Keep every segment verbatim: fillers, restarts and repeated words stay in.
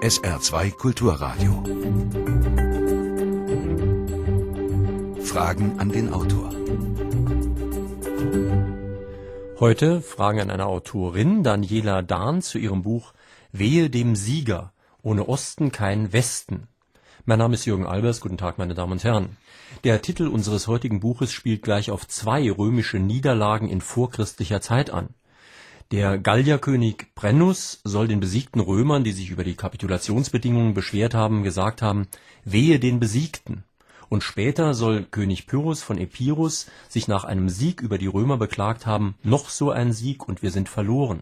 S R zwei Kulturradio. Fragen an den Autor. Heute Fragen an eine Autorin, Daniela Dahn, zu ihrem Buch Wehe dem Sieger, ohne Osten kein Westen. Mein Name ist Jürgen Albers, guten Tag meine Damen und Herren. Der Titel unseres heutigen Buches spielt gleich auf zwei römische Niederlagen in vorchristlicher Zeit an. Der Gallierkönig Brennus soll den besiegten Römern, die sich über die Kapitulationsbedingungen beschwert haben, gesagt haben, wehe den Besiegten. Und später soll König Pyrrhus von Epirus sich nach einem Sieg über die Römer beklagt haben, noch so ein Sieg und wir sind verloren.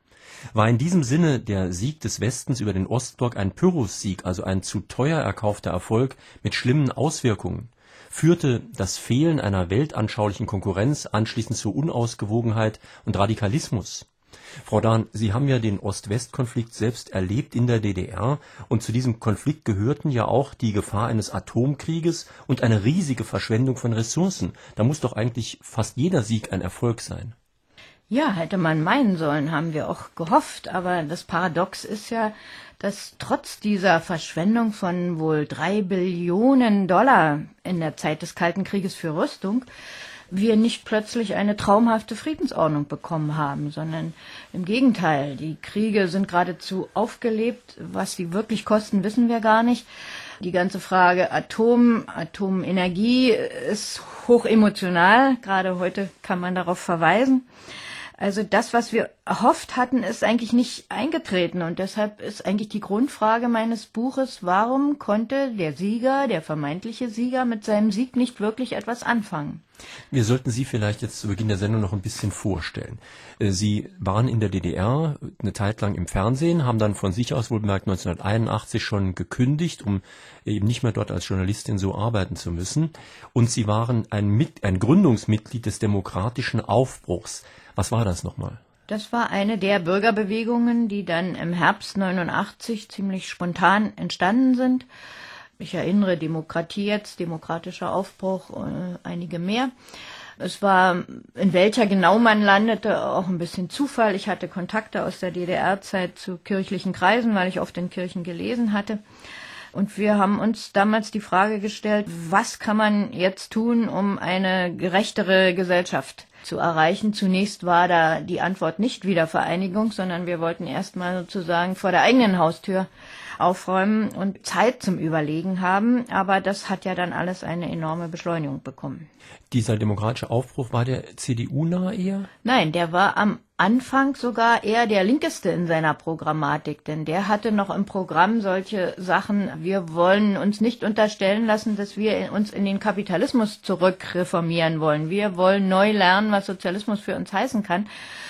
War in diesem Sinne der Sieg des Westens über den Ostblock ein Pyrrhus-Sieg, also ein zu teuer erkaufter Erfolg mit schlimmen Auswirkungen? Führte das Fehlen einer weltanschaulichen Konkurrenz anschließend zur Unausgewogenheit und Radikalismus? Frau Dahn, Sie haben ja den Ost-West-Konflikt selbst erlebt in der D D R und zu diesem Konflikt gehörten ja auch die Gefahr eines Atomkrieges und eine riesige Verschwendung von Ressourcen. Da muss doch eigentlich fast jeder Sieg ein Erfolg sein. Ja, hätte man meinen sollen, haben wir auch gehofft. Aber das Paradox ist ja, dass trotz dieser Verschwendung von wohl drei Billionen Dollar in der Zeit des Kalten Krieges für Rüstung wir nicht plötzlich eine traumhafte Friedensordnung bekommen haben, sondern im Gegenteil. Die Kriege sind geradezu aufgelebt. Was sie wirklich kosten, wissen wir gar nicht. Die ganze Frage Atom, Atomenergie ist hochemotional. Gerade heute kann man darauf verweisen. Also das, was wir erhofft hatten, ist eigentlich nicht eingetreten. Und deshalb ist eigentlich die Grundfrage meines Buches, warum konnte der Sieger, der vermeintliche Sieger, mit seinem Sieg nicht wirklich etwas anfangen? Wir sollten Sie vielleicht jetzt zu Beginn der Sendung noch ein bisschen vorstellen. Sie waren in der D D R eine Zeit lang im Fernsehen, haben dann von sich aus wohlbemerkt neunzehnhunderteinundachtzig schon gekündigt, um eben nicht mehr dort als Journalistin so arbeiten zu müssen. Und Sie waren ein, Mit- ein Gründungsmitglied des demokratischen Aufbruchs. Was war das nochmal? Das war eine der Bürgerbewegungen, die dann im Herbst neunundachtzig ziemlich spontan entstanden sind. Ich erinnere, Demokratie jetzt, demokratischer Aufbruch, äh, einige mehr. Es war, in welcher genau man landete, auch ein bisschen Zufall. Ich hatte Kontakte aus der D D R-Zeit zu kirchlichen Kreisen, weil ich oft in Kirchen gelesen hatte. Und wir haben uns damals die Frage gestellt, was kann man jetzt tun, um eine gerechtere Gesellschaft zu erreichen? Zunächst war da die Antwort nicht Wiedervereinigung, sondern wir wollten erstmal sozusagen vor der eigenen Haustür aufräumen und Zeit zum Überlegen haben. Aber das hat ja dann alles eine enorme Beschleunigung bekommen. Dieser demokratische Aufbruch, war der C D U nah eher? Nein, der war am Anfang sogar eher der linkeste in seiner Programmatik, denn der hatte noch im Programm solche Sachen, wir wollen uns nicht unterstellen lassen, dass wir uns in den Kapitalismus zurückreformieren wollen. Wir wollen neu lernen, was Sozialismus für uns heißen kann.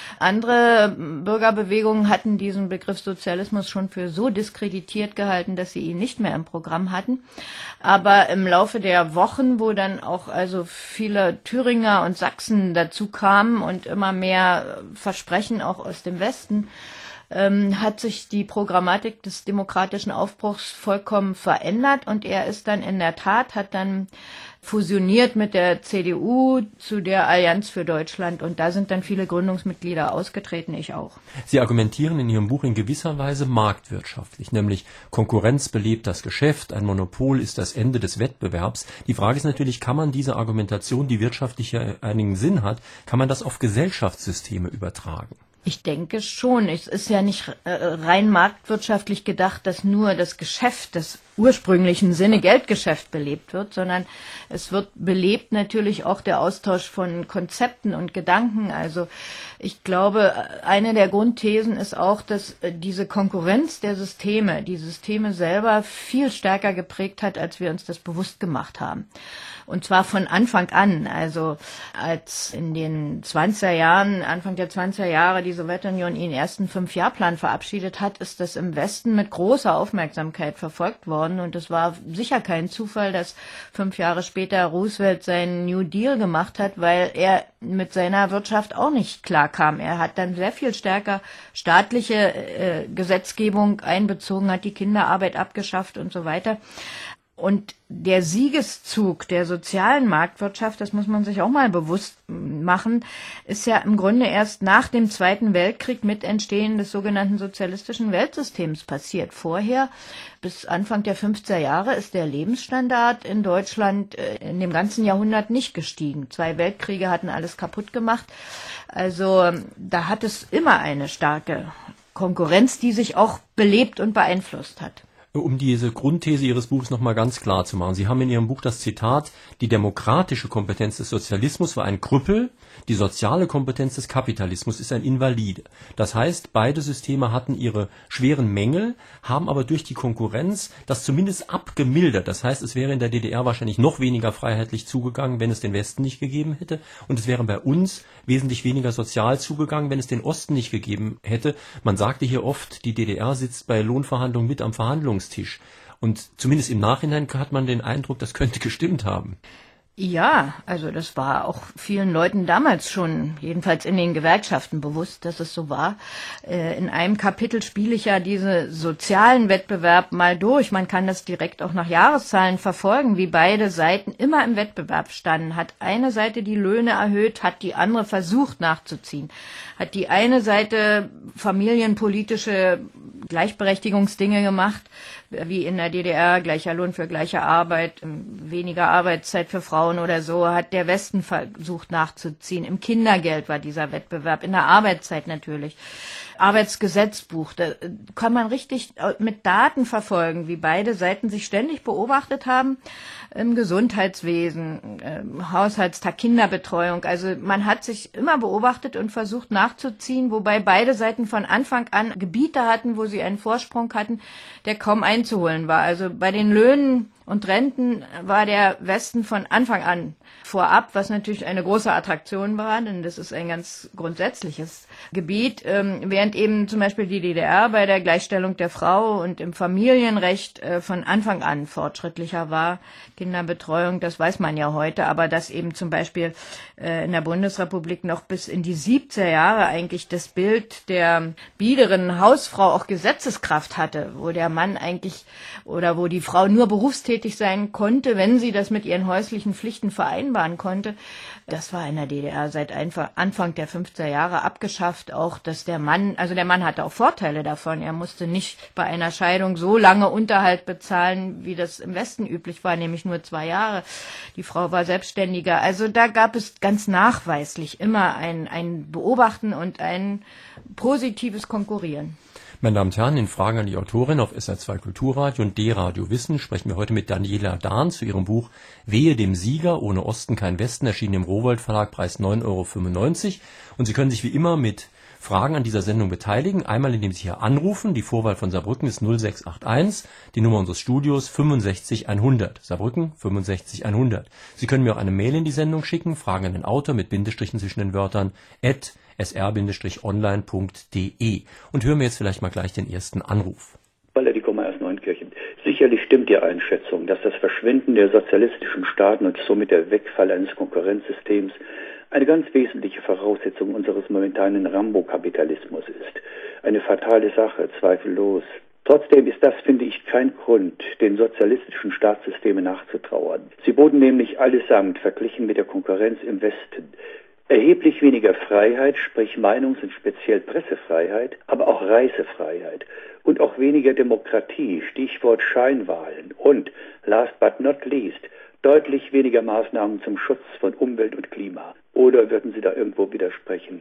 Andere Bürgerbewegungen hatten diesen Begriff Sozialismus schon für so diskreditiert gehalten, dass sie ihn nicht mehr im Programm hatten. Aber im Laufe der Wochen, wo dann auch also viele Thüringer und Sachsen dazu kamen und immer mehr Versprechen auch aus dem Westen, ähm, hat sich die Programmatik des demokratischen Aufbruchs vollkommen verändert und er ist dann in der Tat, hat dann fusioniert mit der C D U zu der Allianz für Deutschland und da sind dann viele Gründungsmitglieder ausgetreten, ich auch. Sie argumentieren in Ihrem Buch in gewisser Weise marktwirtschaftlich, nämlich Konkurrenz belebt das Geschäft, ein Monopol ist das Ende des Wettbewerbs. Die Frage ist natürlich, kann man diese Argumentation, die wirtschaftlich ja einigen Sinn hat, kann man das auf Gesellschaftssysteme übertragen? Ich denke schon. Es ist ja nicht rein marktwirtschaftlich gedacht, dass nur das Geschäft, das ursprünglichen Sinne Geldgeschäft belebt wird, sondern es wird belebt natürlich auch der Austausch von Konzepten und Gedanken. Also ich glaube, eine der Grundthesen ist auch, dass diese Konkurrenz der Systeme, die Systeme selber viel stärker geprägt hat, als wir uns das bewusst gemacht haben. Und zwar von Anfang an, also als in den zwanziger Jahren, Anfang der zwanziger Jahre die Sowjetunion ihren ersten Fünf-Jahr-Plan verabschiedet hat, ist das im Westen mit großer Aufmerksamkeit verfolgt worden. Und es war sicher kein Zufall, dass fünf Jahre später Roosevelt seinen New Deal gemacht hat, weil er mit seiner Wirtschaft auch nicht klarkam. Er hat dann sehr viel stärker staatliche äh, Gesetzgebung einbezogen, hat die Kinderarbeit abgeschafft und so weiter. Und der Siegeszug der sozialen Marktwirtschaft, das muss man sich auch mal bewusst machen, ist ja im Grunde erst nach dem Zweiten Weltkrieg mit Entstehen des sogenannten sozialistischen Weltsystems passiert. Vorher, bis Anfang der fünfziger Jahre, ist der Lebensstandard in Deutschland in dem ganzen Jahrhundert nicht gestiegen. Zwei Weltkriege hatten alles kaputt gemacht. Also da hat es immer eine starke Konkurrenz, die sich auch belebt und beeinflusst hat. Um diese Grundthese Ihres Buches nochmal ganz klar zu machen. Sie haben in Ihrem Buch das Zitat, die demokratische Kompetenz des Sozialismus war ein Krüppel, die soziale Kompetenz des Kapitalismus ist ein Invalide. Das heißt, beide Systeme hatten ihre schweren Mängel, haben aber durch die Konkurrenz das zumindest abgemildert. Das heißt, es wäre in der D D R wahrscheinlich noch weniger freiheitlich zugegangen, wenn es den Westen nicht gegeben hätte. Und es wäre bei uns wesentlich weniger sozial zugegangen, wenn es den Osten nicht gegeben hätte. Man sagte hier oft, die D D R sitzt bei Lohnverhandlungen mit am Verhandlungstisch. Und zumindest im Nachhinein hat man den Eindruck, das könnte gestimmt haben. Ja, also das war auch vielen Leuten damals schon, jedenfalls in den Gewerkschaften, bewusst, dass es so war. In einem Kapitel spiele ich ja diese sozialen Wettbewerb mal durch. Man kann das direkt auch nach Jahreszahlen verfolgen, wie beide Seiten immer im Wettbewerb standen. Hat eine Seite die Löhne erhöht, hat die andere versucht nachzuziehen. Hat die eine Seite familienpolitische Gleichberechtigungsdinge gemacht, wie in der D D R, gleicher Lohn für gleiche Arbeit, weniger Arbeitszeit für Frauen oder so, hat der Westen versucht nachzuziehen. Im Kindergeld war dieser Wettbewerb, in der Arbeitszeit natürlich. Arbeitsgesetzbuch, da kann man richtig mit Daten verfolgen, wie beide Seiten sich ständig beobachtet haben, im Gesundheitswesen, im Haushaltstag, Kinderbetreuung. Also man hat sich immer beobachtet und versucht nachzuziehen, wobei beide Seiten von Anfang an Gebiete hatten, wo sie einen Vorsprung hatten, der kaum einzuholen war. Also bei den Löhnen und Renten war der Westen von Anfang an vorab, was natürlich eine große Attraktion war, denn das ist ein ganz grundsätzliches Gebiet, ähm, während eben zum Beispiel die D D R bei der Gleichstellung der Frau und im Familienrecht äh, von Anfang an fortschrittlicher war. Kinderbetreuung, das weiß man ja heute, aber dass eben zum Beispiel äh, in der Bundesrepublik noch bis in die siebziger Jahre eigentlich das Bild der biederen Hausfrau auch Gesetzeskraft hatte, wo der Mann eigentlich oder wo die Frau nur berufstätig sein konnte, wenn sie das mit ihren häuslichen Pflichten vereinbaren konnte. Das war in der D D R seit Anfang der fünfziger Jahre abgeschafft, auch dass der Mann, also der Mann hatte auch Vorteile davon. Er musste nicht bei einer Scheidung so lange Unterhalt bezahlen, wie das im Westen üblich war, nämlich nur zwei Jahre. Die Frau war selbstständiger. Also da gab es ganz nachweislich immer ein, ein Beobachten und ein positives Konkurrieren. Meine Damen und Herren, in Fragen an die Autorin auf S R zwei Kulturradio und D-Radio Wissen sprechen wir heute mit Daniela Dahn zu ihrem Buch Wehe dem Sieger, ohne Osten kein Westen, erschienen im Rowohlt Verlag, Preis neun Euro fünfundneunzig. Und Sie können sich wie immer mit Fragen an dieser Sendung beteiligen. Einmal, indem Sie hier anrufen. Die Vorwahl von Saarbrücken ist null sechs acht eins. Die Nummer unseres Studios fünfundsechzig hundert. Saarbrücken fünfundsechzig hundert. Sie können mir auch eine Mail in die Sendung schicken. Fragen an den Autor mit Bindestrichen zwischen den Wörtern at s r online punkt d e. Und hören wir jetzt vielleicht mal gleich den ersten Anruf. Die kommen aus Neunkirchen. Sicherlich stimmt die Einschätzung, dass das Verschwinden der sozialistischen Staaten und somit der Wegfall eines Konkurrenzsystems eine ganz wesentliche Voraussetzung unseres momentanen Rambo-Kapitalismus ist. Eine fatale Sache, zweifellos. Trotzdem ist das, finde ich, kein Grund, den sozialistischen Staatssystemen nachzutrauern. Sie boten nämlich allesamt, verglichen mit der Konkurrenz im Westen, erheblich weniger Freiheit, sprich Meinungs- und speziell Pressefreiheit, aber auch Reisefreiheit und auch weniger Demokratie, Stichwort Scheinwahlen und, last but not least, deutlich weniger Maßnahmen zum Schutz von Umwelt und Klima. Oder würden Sie da irgendwo widersprechen?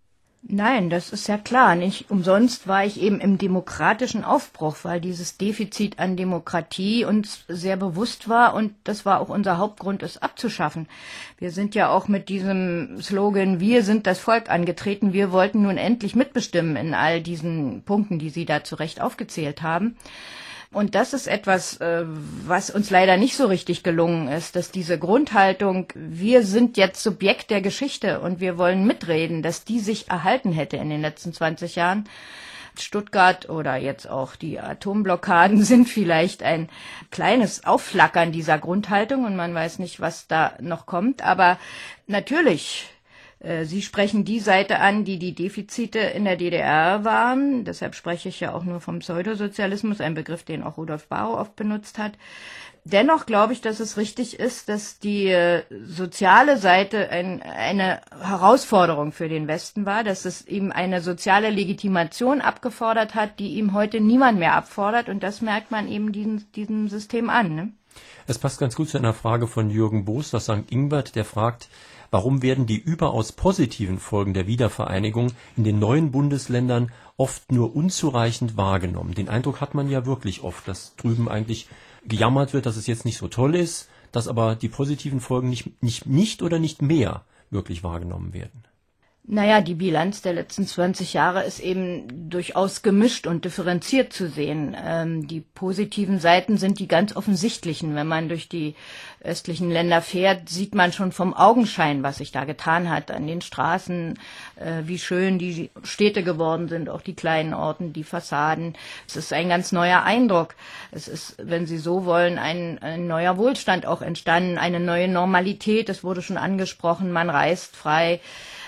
Nein, das ist ja klar. Nicht umsonst war ich eben im demokratischen Aufbruch, weil dieses Defizit an Demokratie uns sehr bewusst war und das war auch unser Hauptgrund, es abzuschaffen. Wir sind ja auch mit diesem Slogan, wir sind das Volk angetreten. Wir wollten nun endlich mitbestimmen in all diesen Punkten, die Sie da zu Recht aufgezählt haben. Und das ist etwas, was uns leider nicht so richtig gelungen ist, dass diese Grundhaltung, wir sind jetzt Subjekt der Geschichte und wir wollen mitreden, dass die sich erhalten hätte in den letzten zwanzig Jahren. Stuttgart oder jetzt auch die Atomblockaden sind vielleicht ein kleines Aufflackern dieser Grundhaltung und man weiß nicht, was da noch kommt. Aber natürlich Sie sprechen die Seite an, die die Defizite in der D D R waren. Deshalb spreche ich ja auch nur vom Pseudosozialismus, ein Begriff, den auch Rudolf Barrow oft benutzt hat. Dennoch glaube ich, dass es richtig ist, dass die äh, soziale Seite ein, eine Herausforderung für den Westen war, dass es ihm eine soziale Legitimation abgefordert hat, die ihm heute niemand mehr abfordert. Und das merkt man eben diesem, diesem System an. Ne? Es passt ganz gut zu einer Frage von Jürgen Boos aus Sankt Ingbert, der fragt, warum werden die überaus positiven Folgen der Wiedervereinigung in den neuen Bundesländern oft nur unzureichend wahrgenommen? Den Eindruck hat man ja wirklich oft, dass drüben eigentlich gejammert wird, dass es jetzt nicht so toll ist, dass aber die positiven Folgen nicht, nicht, nicht oder nicht mehr wirklich wahrgenommen werden. Naja, die Bilanz der letzten zwanzig Jahre ist eben durchaus gemischt und differenziert zu sehen. Ähm, die positiven Seiten sind die ganz offensichtlichen. Wenn man durch die östlichen Länder fährt, sieht man schon vom Augenschein, was sich da getan hat an den Straßen, äh, wie schön die Städte geworden sind, auch die kleinen Orten, die Fassaden. Es ist ein ganz neuer Eindruck. Es ist, wenn Sie so wollen, ein, ein neuer Wohlstand auch entstanden, eine neue Normalität. Es wurde schon angesprochen, man reist frei.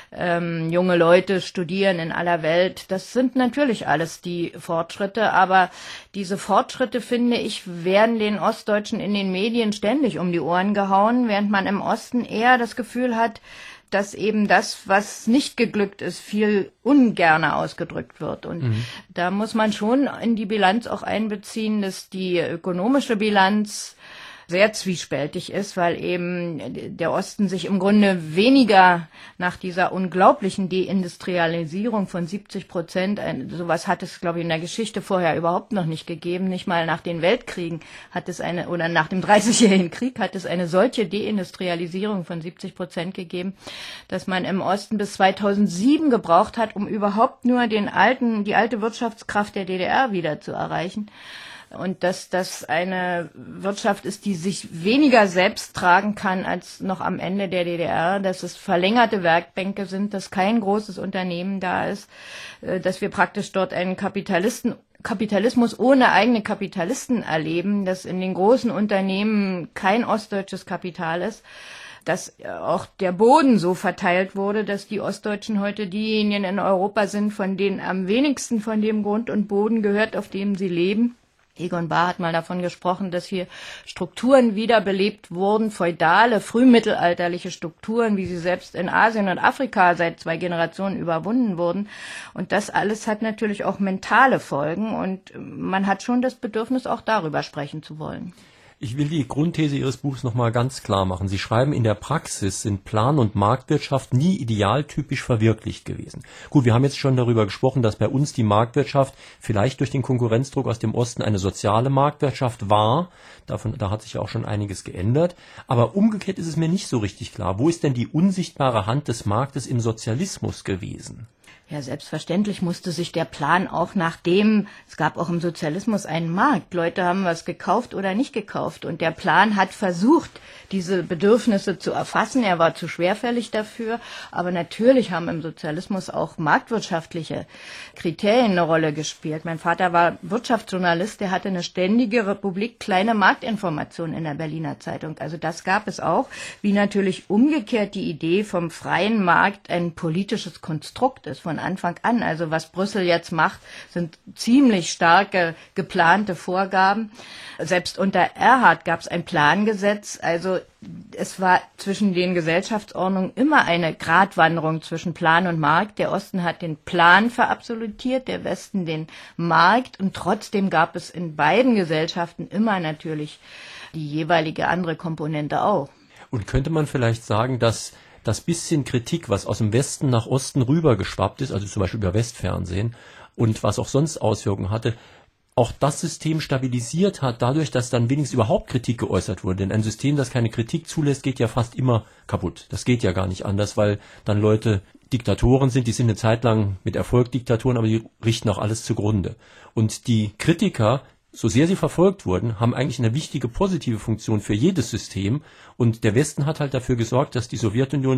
Ähm, junge Leute studieren in aller Welt. Das sind natürlich alles die Fortschritte, aber diese Fortschritte, finde ich, werden den Ostdeutschen in den Medien ständig um die Ohren gehauen, während man im Osten eher das Gefühl hat, dass eben das, was nicht geglückt ist, viel ungerner ausgedrückt wird. Und mhm. da muss man schon in die Bilanz auch einbeziehen, dass die ökonomische Bilanz sehr zwiespältig ist, weil eben der Osten sich im Grunde weniger nach dieser unglaublichen Deindustrialisierung von siebzig Prozent, sowas hat es, glaube ich, in der Geschichte vorher überhaupt noch nicht gegeben, nicht mal nach den Weltkriegen hat es eine, oder nach dem dreißigjährigen Krieg hat es eine solche Deindustrialisierung von siebzig Prozent gegeben, dass man im Osten bis zweitausendsieben gebraucht hat, um überhaupt nur den alten, die alte Wirtschaftskraft der D D R wieder zu erreichen. Und dass das eine Wirtschaft ist, die sich weniger selbst tragen kann als noch am Ende der D D R, dass es verlängerte Werkbänke sind, dass kein großes Unternehmen da ist, dass wir praktisch dort einen Kapitalisten, Kapitalismus ohne eigene Kapitalisten erleben, dass in den großen Unternehmen kein ostdeutsches Kapital ist, dass auch der Boden so verteilt wurde, dass die Ostdeutschen heute diejenigen in Europa sind, von denen am wenigsten von dem Grund und Boden gehört, auf dem sie leben. Egon Bahr hat mal davon gesprochen, dass hier Strukturen wiederbelebt wurden, feudale, frühmittelalterliche Strukturen, wie sie selbst in Asien und Afrika seit zwei Generationen überwunden wurden. Und das alles hat natürlich auch mentale Folgen und man hat schon das Bedürfnis, auch darüber sprechen zu wollen. Ich will die Grundthese Ihres Buchs nochmal ganz klar machen. Sie schreiben, in der Praxis sind Plan- und Marktwirtschaft nie idealtypisch verwirklicht gewesen. Gut, wir haben jetzt schon darüber gesprochen, dass bei uns die Marktwirtschaft vielleicht durch den Konkurrenzdruck aus dem Osten eine soziale Marktwirtschaft war. Davon, da hat sich auch schon einiges geändert. Aber umgekehrt ist es mir nicht so richtig klar. Wo ist denn die unsichtbare Hand des Marktes im Sozialismus gewesen? Ja, selbstverständlich musste sich der Plan auch nach dem, es gab auch im Sozialismus einen Markt. Leute haben was gekauft oder nicht gekauft. Und der Plan hat versucht, diese Bedürfnisse zu erfassen. Er war zu schwerfällig dafür. Aber natürlich haben im Sozialismus auch marktwirtschaftliche Kriterien eine Rolle gespielt. Mein Vater war Wirtschaftsjournalist, der hatte eine ständige Republik kleine Marktinformation in der Berliner Zeitung. Also das gab es auch, wie natürlich umgekehrt die Idee vom freien Markt ein politisches Konstrukt ist von Anfang an. Also was Brüssel jetzt macht, sind ziemlich starke geplante Vorgaben. Selbst unter Erhard gab es ein Plangesetz. Also es war zwischen den Gesellschaftsordnungen immer eine Gratwanderung zwischen Plan und Markt. Der Osten hat den Plan verabsolutiert, der Westen den Markt. Und trotzdem gab es in beiden Gesellschaften immer natürlich die jeweilige andere Komponente auch. Und könnte man vielleicht sagen, dass das bisschen Kritik, was aus dem Westen nach Osten rübergeschwappt ist, also zum Beispiel über Westfernsehen und was auch sonst Auswirkungen hatte, auch das System stabilisiert hat, dadurch, dass dann wenigstens überhaupt Kritik geäußert wurde. Denn ein System, das keine Kritik zulässt, geht ja fast immer kaputt. Das geht ja gar nicht anders, weil dann Leute Diktatoren sind, die sind eine Zeit lang mit Erfolg Diktatoren, aber die richten auch alles zugrunde. Und die Kritiker, so sehr sie verfolgt wurden, haben eigentlich eine wichtige positive Funktion für jedes System. Und der Westen hat halt dafür gesorgt, dass die Sowjetunion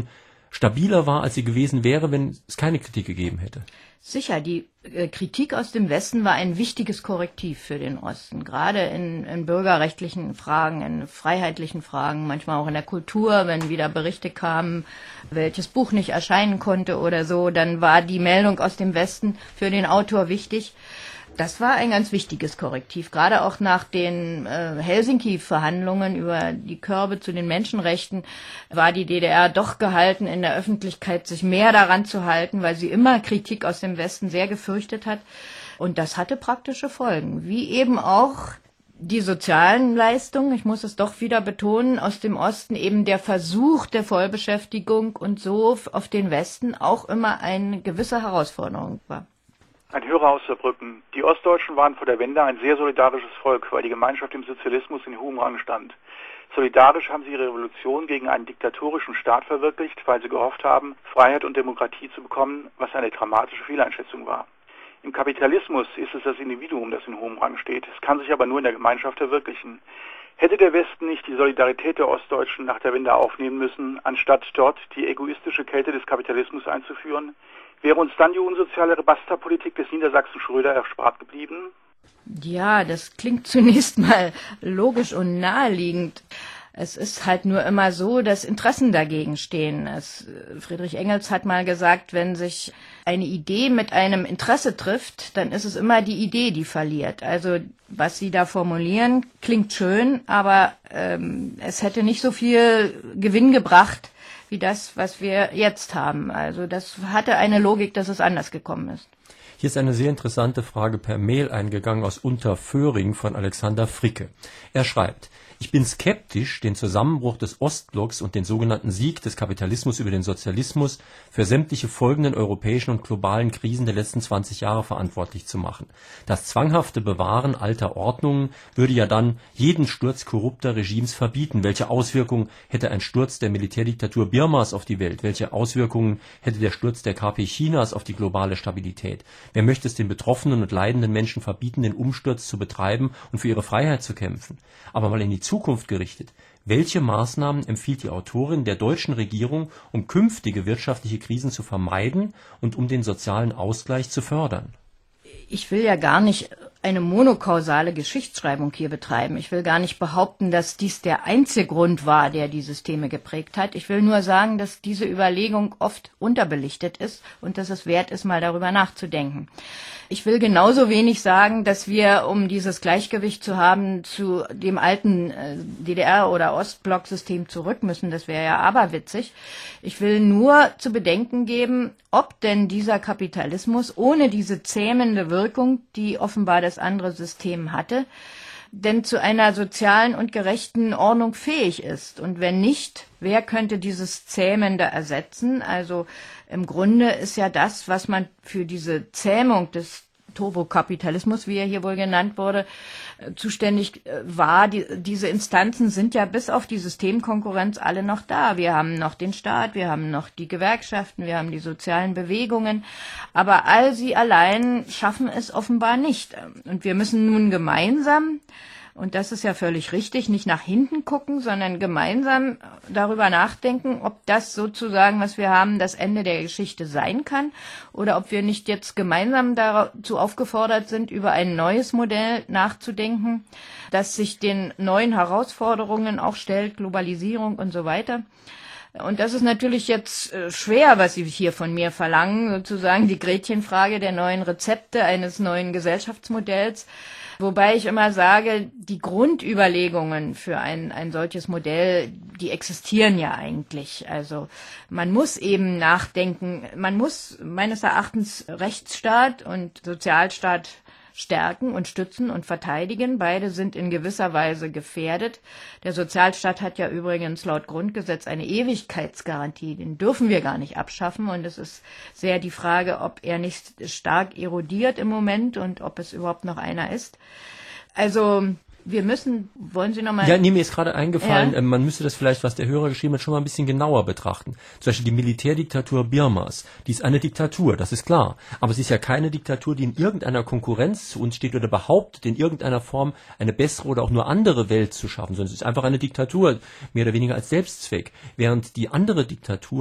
stabiler war, als sie gewesen wäre, wenn es keine Kritik gegeben hätte. Sicher, die äh, Kritik aus dem Westen war ein wichtiges Korrektiv für den Osten, gerade in, in bürgerrechtlichen Fragen, in freiheitlichen Fragen, manchmal auch in der Kultur, wenn wieder Berichte kamen, welches Buch nicht erscheinen konnte oder so, dann war die Meldung aus dem Westen für den Autor wichtig. Das war ein ganz wichtiges Korrektiv, gerade auch nach den äh, Helsinki-Verhandlungen über die Körbe zu den Menschenrechten war die D D R doch gehalten, in der Öffentlichkeit sich mehr daran zu halten, weil sie immer Kritik aus dem Westen sehr gefürchtet hat. Und das hatte praktische Folgen, wie eben auch die sozialen Leistungen, ich muss es doch wieder betonen, aus dem Osten eben der Versuch der Vollbeschäftigung und so auf den Westen auch immer eine gewisse Herausforderung war. Ein Hörer aus Saarbrücken. Die Ostdeutschen waren vor der Wende ein sehr solidarisches Volk, weil die Gemeinschaft im Sozialismus in hohem Rang stand. Solidarisch haben sie ihre Revolution gegen einen diktatorischen Staat verwirklicht, weil sie gehofft haben, Freiheit und Demokratie zu bekommen, was eine dramatische Fehleinschätzung war. Im Kapitalismus ist es das Individuum, das in hohem Rang steht. Es kann sich aber nur in der Gemeinschaft verwirklichen. Hätte der Westen nicht die Solidarität der Ostdeutschen nach der Wende aufnehmen müssen, anstatt dort die egoistische Kälte des Kapitalismus einzuführen? Wäre uns dann die unsoziale Basta-Politik des Niedersachsen Schröder erspart geblieben? Ja, das klingt zunächst mal logisch und naheliegend. Es ist halt nur immer so, dass Interessen dagegen stehen. Es, Friedrich Engels hat mal gesagt, wenn sich eine Idee mit einem Interesse trifft, dann ist es immer die Idee, die verliert. Also was Sie da formulieren, klingt schön, aber ähm, es hätte nicht so viel Gewinn gebracht, wie das, was wir jetzt haben. Also das hatte eine Logik, dass es anders gekommen ist. Hier ist eine sehr interessante Frage per Mail eingegangen aus Unterföhring von Alexander Fricke. Er schreibt: Ich bin skeptisch, den Zusammenbruch des Ostblocks und den sogenannten Sieg des Kapitalismus über den Sozialismus für sämtliche folgenden europäischen und globalen Krisen der letzten zwanzig Jahre verantwortlich zu machen. Das zwanghafte Bewahren alter Ordnungen würde ja dann jeden Sturz korrupter Regimes verbieten. Welche Auswirkungen hätte ein Sturz der Militärdiktatur Birmas auf die Welt? Welche Auswirkungen hätte der Sturz der K P Chinas auf die globale Stabilität? Wer möchte es den betroffenen und leidenden Menschen verbieten, den Umsturz zu betreiben und für ihre Freiheit zu kämpfen? Aber mal in die Zukunft gerichtet. Welche Maßnahmen empfiehlt die Autorin der deutschen Regierung, um künftige wirtschaftliche Krisen zu vermeiden und um den sozialen Ausgleich zu fördern? Ich will ja gar nicht eine monokausale Geschichtsschreibung hier betreiben. Ich will gar nicht behaupten, dass dies der einzige Grund war, der die Systeme geprägt hat. Ich will nur sagen, dass diese Überlegung oft unterbelichtet ist und dass es wert ist, mal darüber nachzudenken. Ich will genauso wenig sagen, dass wir, um dieses Gleichgewicht zu haben, zu dem alten D D R- oder Ostblock-System zurück müssen. Das wäre ja aberwitzig. Ich will nur zu bedenken geben, ob denn dieser Kapitalismus ohne diese zähmende Wirkung, die offenbar das andere System hatte, denn zu einer sozialen und gerechten Ordnung fähig ist. Und wenn nicht, wer könnte dieses Zähmende ersetzen? Also im Grunde ist ja das, was man für diese Zähmung des Turbokapitalismus, wie er hier wohl genannt wurde, zuständig war. Die, diese Instanzen sind ja bis auf die Systemkonkurrenz alle noch da. Wir haben noch den Staat, wir haben noch die Gewerkschaften, wir haben die sozialen Bewegungen, aber all sie allein schaffen es offenbar nicht. Und wir müssen nun gemeinsam, und das ist ja völlig richtig, nicht nach hinten gucken, sondern gemeinsam darüber nachdenken, ob das sozusagen, was wir haben, das Ende der Geschichte sein kann oder ob wir nicht jetzt gemeinsam dazu aufgefordert sind, über ein neues Modell nachzudenken, das sich den neuen Herausforderungen auch stellt, Globalisierung und so weiter. Und das ist natürlich jetzt schwer, was Sie hier von mir verlangen, sozusagen die Gretchenfrage der neuen Rezepte eines neuen Gesellschaftsmodells. Wobei ich immer sage, die Grundüberlegungen für ein, ein solches Modell, die existieren ja eigentlich. Also man muss eben nachdenken, man muss meines Erachtens Rechtsstaat und Sozialstaat stärken und stützen und verteidigen. Beide sind in gewisser Weise gefährdet. Der Sozialstaat hat ja übrigens laut Grundgesetz eine Ewigkeitsgarantie. Den dürfen wir gar nicht abschaffen. Und es ist sehr die Frage, ob er nicht stark erodiert im Moment und ob es überhaupt noch einer ist. Also wir müssen, wollen Sie nochmal... Ja, nee, mir ist gerade eingefallen, Ja? äh, man müsste das vielleicht, was der Hörer geschrieben hat, schon mal ein bisschen genauer betrachten. Zum Beispiel die Militärdiktatur Birmas, die ist eine Diktatur, das ist klar. Aber sie ist ja keine Diktatur, die in irgendeiner Konkurrenz zu uns steht oder behauptet, in irgendeiner Form eine bessere oder auch nur andere Welt zu schaffen, sondern es ist einfach eine Diktatur, mehr oder weniger als Selbstzweck. Während die andere Diktatur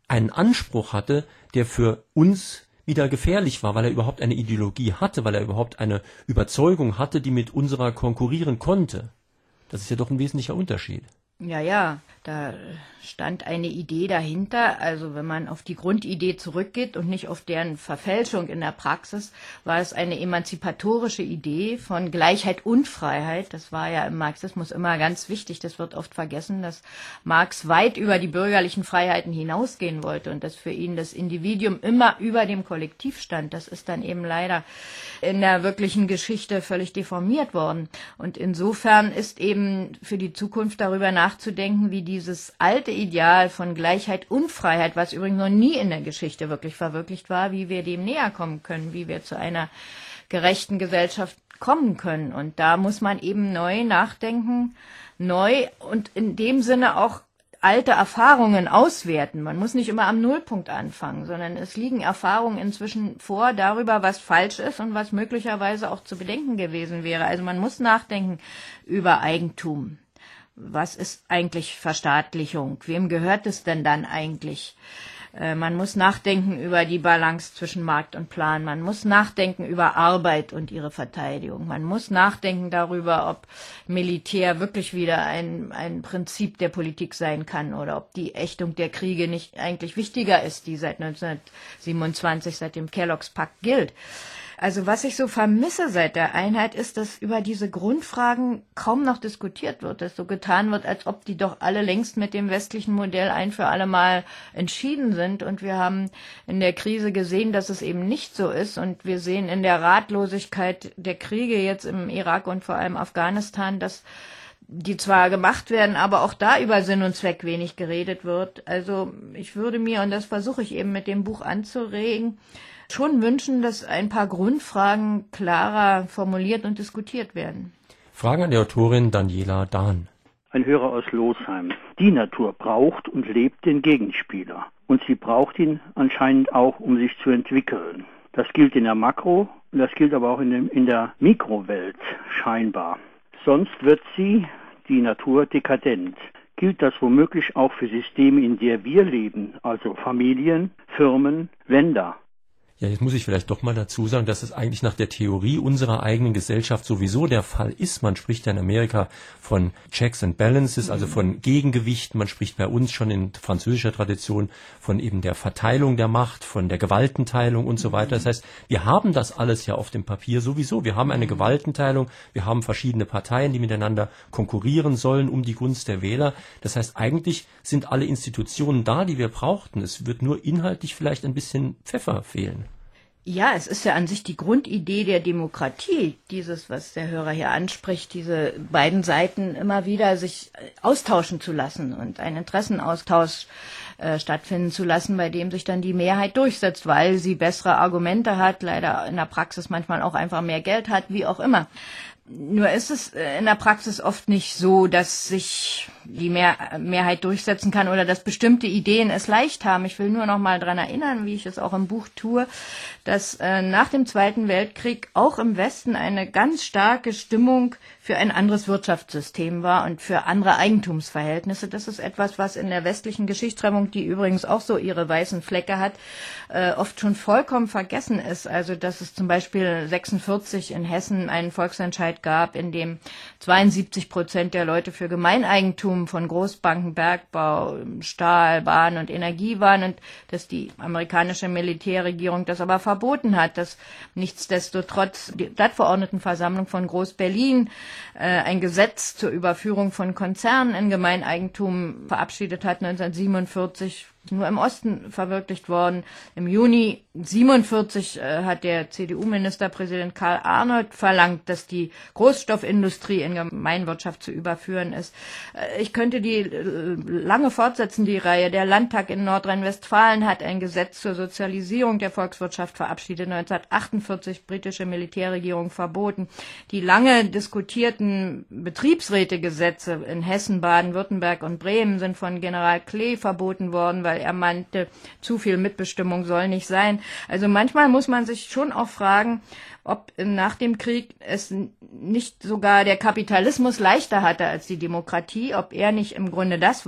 einen Anspruch hatte, der für uns wieder gefährlich war, weil er überhaupt eine Ideologie hatte, weil er überhaupt eine Überzeugung hatte, die mit unserer konkurrieren konnte. Das ist ja doch ein wesentlicher Unterschied. Ja, ja, da stand eine Idee dahinter. Also wenn man auf die Grundidee zurückgeht und nicht auf deren Verfälschung in der Praxis, war es eine emanzipatorische Idee von Gleichheit und Freiheit. Das war ja im Marxismus immer ganz wichtig. Das wird oft vergessen, dass Marx weit über die bürgerlichen Freiheiten hinausgehen wollte und dass für ihn das Individuum immer über dem Kollektiv stand. Das ist dann eben leider in der wirklichen Geschichte völlig deformiert worden. Und insofern ist eben für die Zukunft darüber nachzudenken, wie dieses alte Ideal von Gleichheit und Freiheit, was übrigens noch nie in der Geschichte wirklich verwirklicht war, wie wir dem näher kommen können, wie wir zu einer gerechten Gesellschaft kommen können. Und da muss man eben neu nachdenken, neu und in dem Sinne auch alte Erfahrungen auswerten. Man muss nicht immer am Nullpunkt anfangen, sondern es liegen Erfahrungen inzwischen vor darüber, was falsch ist und was möglicherweise auch zu bedenken gewesen wäre. Also man muss nachdenken über Eigentum. Was ist eigentlich Verstaatlichung? Wem gehört es denn dann eigentlich? Äh, man muss nachdenken über die Balance zwischen Markt und Plan. Man muss nachdenken über Arbeit und ihre Verteidigung. Man muss nachdenken darüber, ob Militär wirklich wieder ein, ein Prinzip der Politik sein kann oder ob die Ächtung der Kriege nicht eigentlich wichtiger ist, die seit neunzehnhundertsiebenundzwanzig, seit dem Kellogg's-Pakt gilt. Also was ich so vermisse seit der Einheit ist, dass über diese Grundfragen kaum noch diskutiert wird, dass so getan wird, als ob die doch alle längst mit dem westlichen Modell ein für alle Mal entschieden sind. Und wir haben in der Krise gesehen, dass es eben nicht so ist. Und wir sehen in der Ratlosigkeit der Kriege jetzt im Irak und vor allem Afghanistan, dass die zwar gemacht werden, aber auch da über Sinn und Zweck wenig geredet wird. Also ich würde mir, und das versuche ich eben mit dem Buch anzuregen, schon wünschen, dass ein paar Grundfragen klarer formuliert und diskutiert werden. Fragen an die Autorin Daniela Dahn. Ein Hörer aus Losheim. Die Natur braucht und lebt den Gegenspieler. Und sie braucht ihn anscheinend auch, um sich zu entwickeln. Das gilt in der Makro- und das gilt aber auch in, dem, in der Mikrowelt scheinbar. Sonst wird sie, die Natur, dekadent. Gilt das womöglich auch für Systeme, in der wir leben, also Familien, Firmen, Länder? Ja, jetzt muss ich vielleicht doch mal dazu sagen, dass es eigentlich nach der Theorie unserer eigenen Gesellschaft sowieso der Fall ist. Man spricht ja in Amerika von Checks and Balances, also von Gegengewichten. Man spricht bei uns schon in französischer Tradition von eben der Verteilung der Macht, von der Gewaltenteilung und so weiter. Das heißt, wir haben das alles ja auf dem Papier sowieso. Wir haben eine Gewaltenteilung, wir haben verschiedene Parteien, die miteinander konkurrieren sollen um die Gunst der Wähler. Das heißt, eigentlich sind alle Institutionen da, die wir brauchten. Es wird nur inhaltlich vielleicht ein bisschen Pfeffer fehlen. Ja, es ist ja an sich die Grundidee der Demokratie, dieses, was der Hörer hier anspricht, diese beiden Seiten immer wieder sich austauschen zu lassen und einen Interessenaustausch äh, stattfinden zu lassen, bei dem sich dann die Mehrheit durchsetzt, weil sie bessere Argumente hat, leider in der Praxis manchmal auch einfach mehr Geld hat, wie auch immer. Nur ist es in der Praxis oft nicht so, dass sich die Mehr- Mehrheit durchsetzen kann oder dass bestimmte Ideen es leicht haben. Ich will nur noch mal dran erinnern, wie ich es auch im Buch tue, dass äh, nach dem Zweiten Weltkrieg auch im Westen eine ganz starke Stimmung für ein anderes Wirtschaftssystem war und für andere Eigentumsverhältnisse. Das ist etwas, was in der westlichen Geschichtsschreibung, die übrigens auch so ihre weißen Flecke hat, äh, oft schon vollkommen vergessen ist. Also dass es zum Beispiel sechsundvierzig in Hessen einen Volksentscheid gab, in dem zweiundsiebzig Prozent der Leute für Gemeineigentum von Großbanken, Bergbau, Stahl, Bahn und Energie waren und dass die amerikanische Militärregierung das aber verboten hat, dass nichtsdestotrotz die Stadtverordnetenversammlung von Groß-Berlin äh, ein Gesetz zur Überführung von Konzernen in Gemeineigentum verabschiedet hat, neunzehnhundertsiebenundvierzig, nur im Osten verwirklicht worden. Im Juni siebenundvierzig äh, hat der C D U-Ministerpräsident Karl Arnold verlangt, dass die Großstoffindustrie in Gemeinwirtschaft zu überführen ist. Äh, ich könnte die äh, lange fortsetzen, die Reihe. Der Landtag in Nordrhein-Westfalen hat ein Gesetz zur Sozialisierung der Volkswirtschaft verabschiedet, neunzehnhundertachtundvierzig britische Militärregierung verboten. Die lange diskutierten Betriebsrätegesetze in Hessen, Baden-Württemberg und Bremen sind von General Klee verboten worden, weil er meinte, zu viel Mitbestimmung soll nicht sein. Also manchmal muss man sich schon auch fragen, ob nach dem Krieg es nicht sogar der Kapitalismus leichter hatte als die Demokratie, ob er nicht im Grunde das war,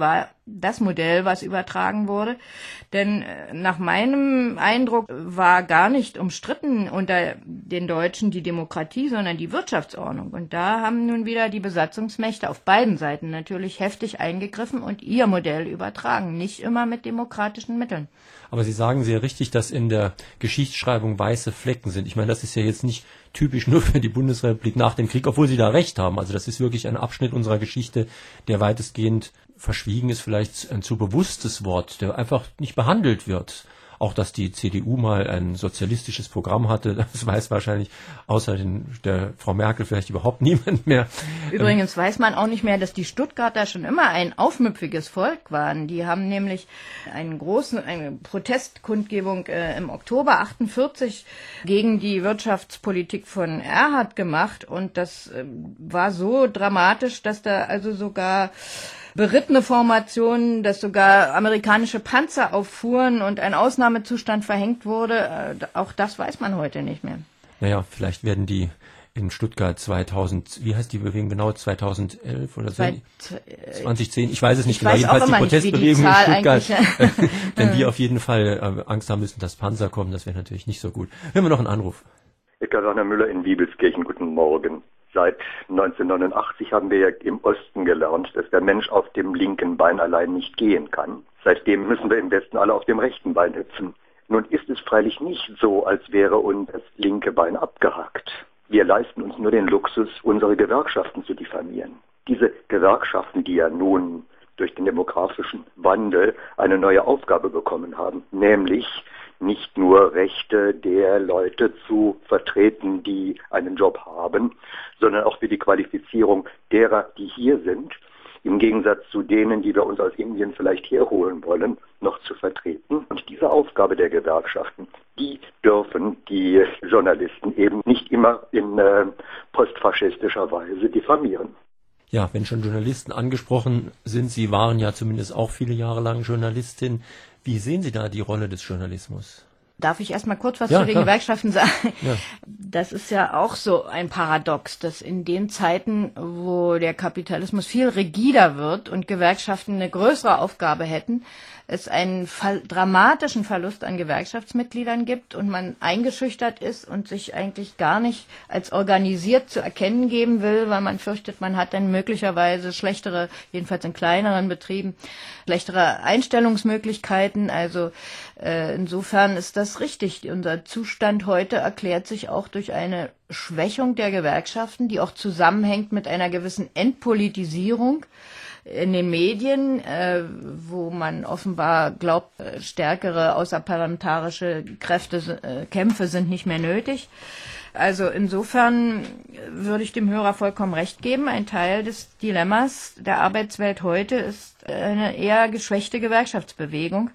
das Modell, was übertragen wurde. Denn nach meinem Eindruck war gar nicht umstritten unter den Deutschen die Demokratie, sondern die Wirtschaftsordnung. Und da haben nun wieder die Besatzungsmächte auf beiden Seiten natürlich heftig eingegriffen und ihr Modell übertragen, nicht immer mit demokratischen Mitteln. Aber Sie sagen sehr richtig, dass in der Geschichtsschreibung weiße Flecken sind. Ich meine, das ist ja jetzt nicht typisch nur für die Bundesrepublik nach dem Krieg, obwohl Sie da recht haben. Also das ist wirklich ein Abschnitt unserer Geschichte, der weitestgehend verschwiegen ist, vielleicht ein zu bewusstes Wort, der einfach nicht behandelt wird. Auch, dass die C D U mal ein sozialistisches Programm hatte, das weiß wahrscheinlich außer den, der Frau Merkel vielleicht überhaupt niemand mehr. Übrigens weiß man auch nicht mehr, dass die Stuttgarter schon immer ein aufmüpfiges Volk waren. Die haben nämlich einen großen, eine Protestkundgebung äh, im Oktober achtundvierzig gegen die Wirtschaftspolitik von Erhard gemacht. Und das äh, war so dramatisch, dass da also sogar berittene Formationen, dass sogar amerikanische Panzer auffuhren und ein Ausnahmezustand verhängt wurde. Auch das weiß man heute nicht mehr. Naja, vielleicht werden die in Stuttgart zweitausend, wie heißt die Bewegung genau, zweitausendelf oder so? Seit, zwanzig zehn, ich weiß es nicht ich genau. Weiß Jedenfalls auch die immer Protestbewegung nicht, wie die in Zahl Stuttgart. Wenn die auf jeden Fall äh, Angst haben müssen, dass Panzer kommen, das wäre natürlich nicht so gut. Hören wir noch einen Anruf. Edgar Werner Müller in Wiebelskirchen, guten Morgen. Seit neunzehnhundertneunundachtzig haben wir ja im Osten gelernt, dass der Mensch auf dem linken Bein allein nicht gehen kann. Seitdem müssen wir im Westen alle auf dem rechten Bein hüpfen. Nun ist es freilich nicht so, als wäre uns das linke Bein abgehackt. Wir leisten uns nur den Luxus, unsere Gewerkschaften zu diffamieren. Diese Gewerkschaften, die ja nun durch den demografischen Wandel eine neue Aufgabe bekommen haben, nämlich nicht nur Rechte der Leute zu vertreten, die einen Job haben, sondern auch für die Qualifizierung derer, die hier sind, im Gegensatz zu denen, die wir uns aus Indien vielleicht herholen wollen, noch zu vertreten. Und diese Aufgabe der Gewerkschaften, die dürfen die Journalisten eben nicht immer in äh, postfaschistischer Weise diffamieren. Ja, wenn schon Journalisten angesprochen sind, Sie waren ja zumindest auch viele Jahre lang Journalistin. Wie sehen Sie da die Rolle des Journalismus? Darf ich erst mal kurz was ja, zu den klar. Gewerkschaften sagen? Ja. Das ist ja auch so ein Paradox, dass in den Zeiten, wo der Kapitalismus viel rigider wird und Gewerkschaften eine größere Aufgabe hätten, es einen Fall, dramatischen Verlust an Gewerkschaftsmitgliedern gibt und man eingeschüchtert ist und sich eigentlich gar nicht als organisiert zu erkennen geben will, weil man fürchtet, man hat dann möglicherweise schlechtere, jedenfalls in kleineren Betrieben, schlechtere Einstellungsmöglichkeiten. Also äh, insofern ist das richtig. Unser Zustand heute erklärt sich auch durch eine Schwächung der Gewerkschaften, die auch zusammenhängt mit einer gewissen Entpolitisierung in den Medien, äh, wo man offenbar glaubt, äh, stärkere außerparlamentarische Kräfte, äh, Kämpfe sind nicht mehr nötig. Also insofern würde ich dem Hörer vollkommen recht geben. Ein Teil des Dilemmas der Arbeitswelt heute ist eine eher geschwächte Gewerkschaftsbewegung.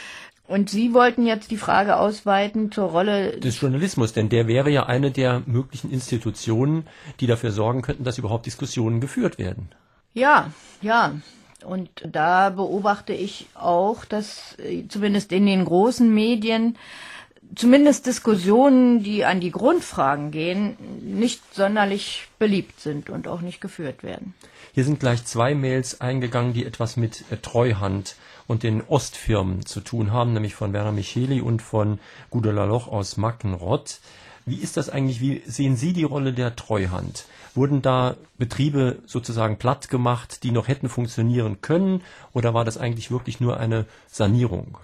Und Sie wollten jetzt die Frage ausweiten zur Rolle des Journalismus, denn der wäre ja eine der möglichen Institutionen, die dafür sorgen könnten, dass überhaupt Diskussionen geführt werden. Ja, ja. Und da beobachte ich auch, dass zumindest in den großen Medien zumindest Diskussionen, die an die Grundfragen gehen, nicht sonderlich beliebt sind und auch nicht geführt werden. Hier sind gleich zwei Mails eingegangen, die etwas mit äh, Treuhand und den Ostfirmen zu tun haben, nämlich von Werner Micheli und von Gudula Loch aus Mackenrott. Wie ist das eigentlich, wie sehen Sie die Rolle der Treuhand? Wurden da Betriebe sozusagen platt gemacht, die noch hätten funktionieren können, oder war das eigentlich wirklich nur eine Sanierung?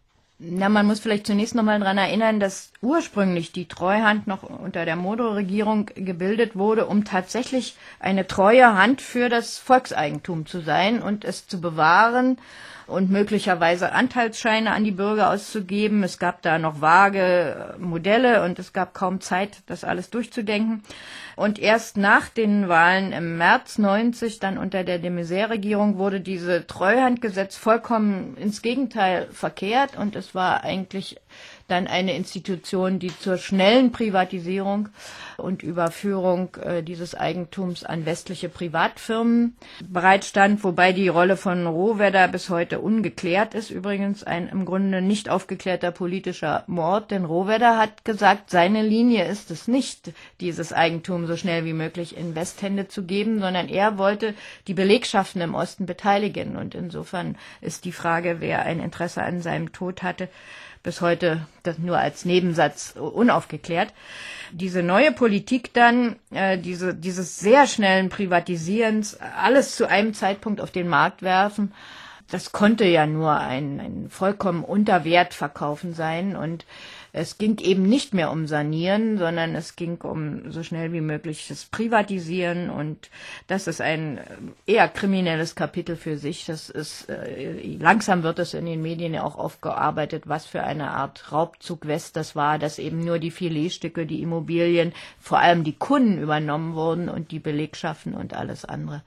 Na, man muss vielleicht zunächst noch mal daran erinnern, dass ursprünglich die Treuhand noch unter der Model-Regierung gebildet wurde, um tatsächlich eine treue Hand für das Volkseigentum zu sein und es zu bewahren und möglicherweise Anteilsscheine an die Bürger auszugeben. Es gab da noch vage Modelle und es gab kaum Zeit, das alles durchzudenken. Und erst nach den Wahlen im März neunzig, dann unter der de Maizière-Regierung, wurde diese Treuhandgesetz vollkommen ins Gegenteil verkehrt und es war eigentlich dann eine Institution, die zur schnellen Privatisierung und Überführung äh, dieses Eigentums an westliche Privatfirmen bereitstand, wobei die Rolle von Rohwedder bis heute ungeklärt ist. Übrigens ein im Grunde nicht aufgeklärter politischer Mord, denn Rohwedder hat gesagt, seine Linie ist es nicht, dieses Eigentum so schnell wie möglich in Westhände zu geben, sondern er wollte die Belegschaften im Osten beteiligen. Und insofern ist die Frage, wer ein Interesse an seinem Tod hatte, bis heute das nur als Nebensatz unaufgeklärt. Diese neue Politik dann, äh, diese, dieses sehr schnellen Privatisierens, alles zu einem Zeitpunkt auf den Markt werfen, das konnte ja nur ein, ein vollkommen unter Wert verkaufen sein. Und es ging eben nicht mehr um Sanieren, sondern es ging um so schnell wie möglich das Privatisieren. Und das ist ein eher kriminelles Kapitel für sich. Das ist, äh, langsam wird es in den Medien ja auch aufgearbeitet, was für eine Art Raubzug West das war, dass eben nur die Filetstücke, die Immobilien, vor allem die Kunden übernommen wurden und die Belegschaften und alles andere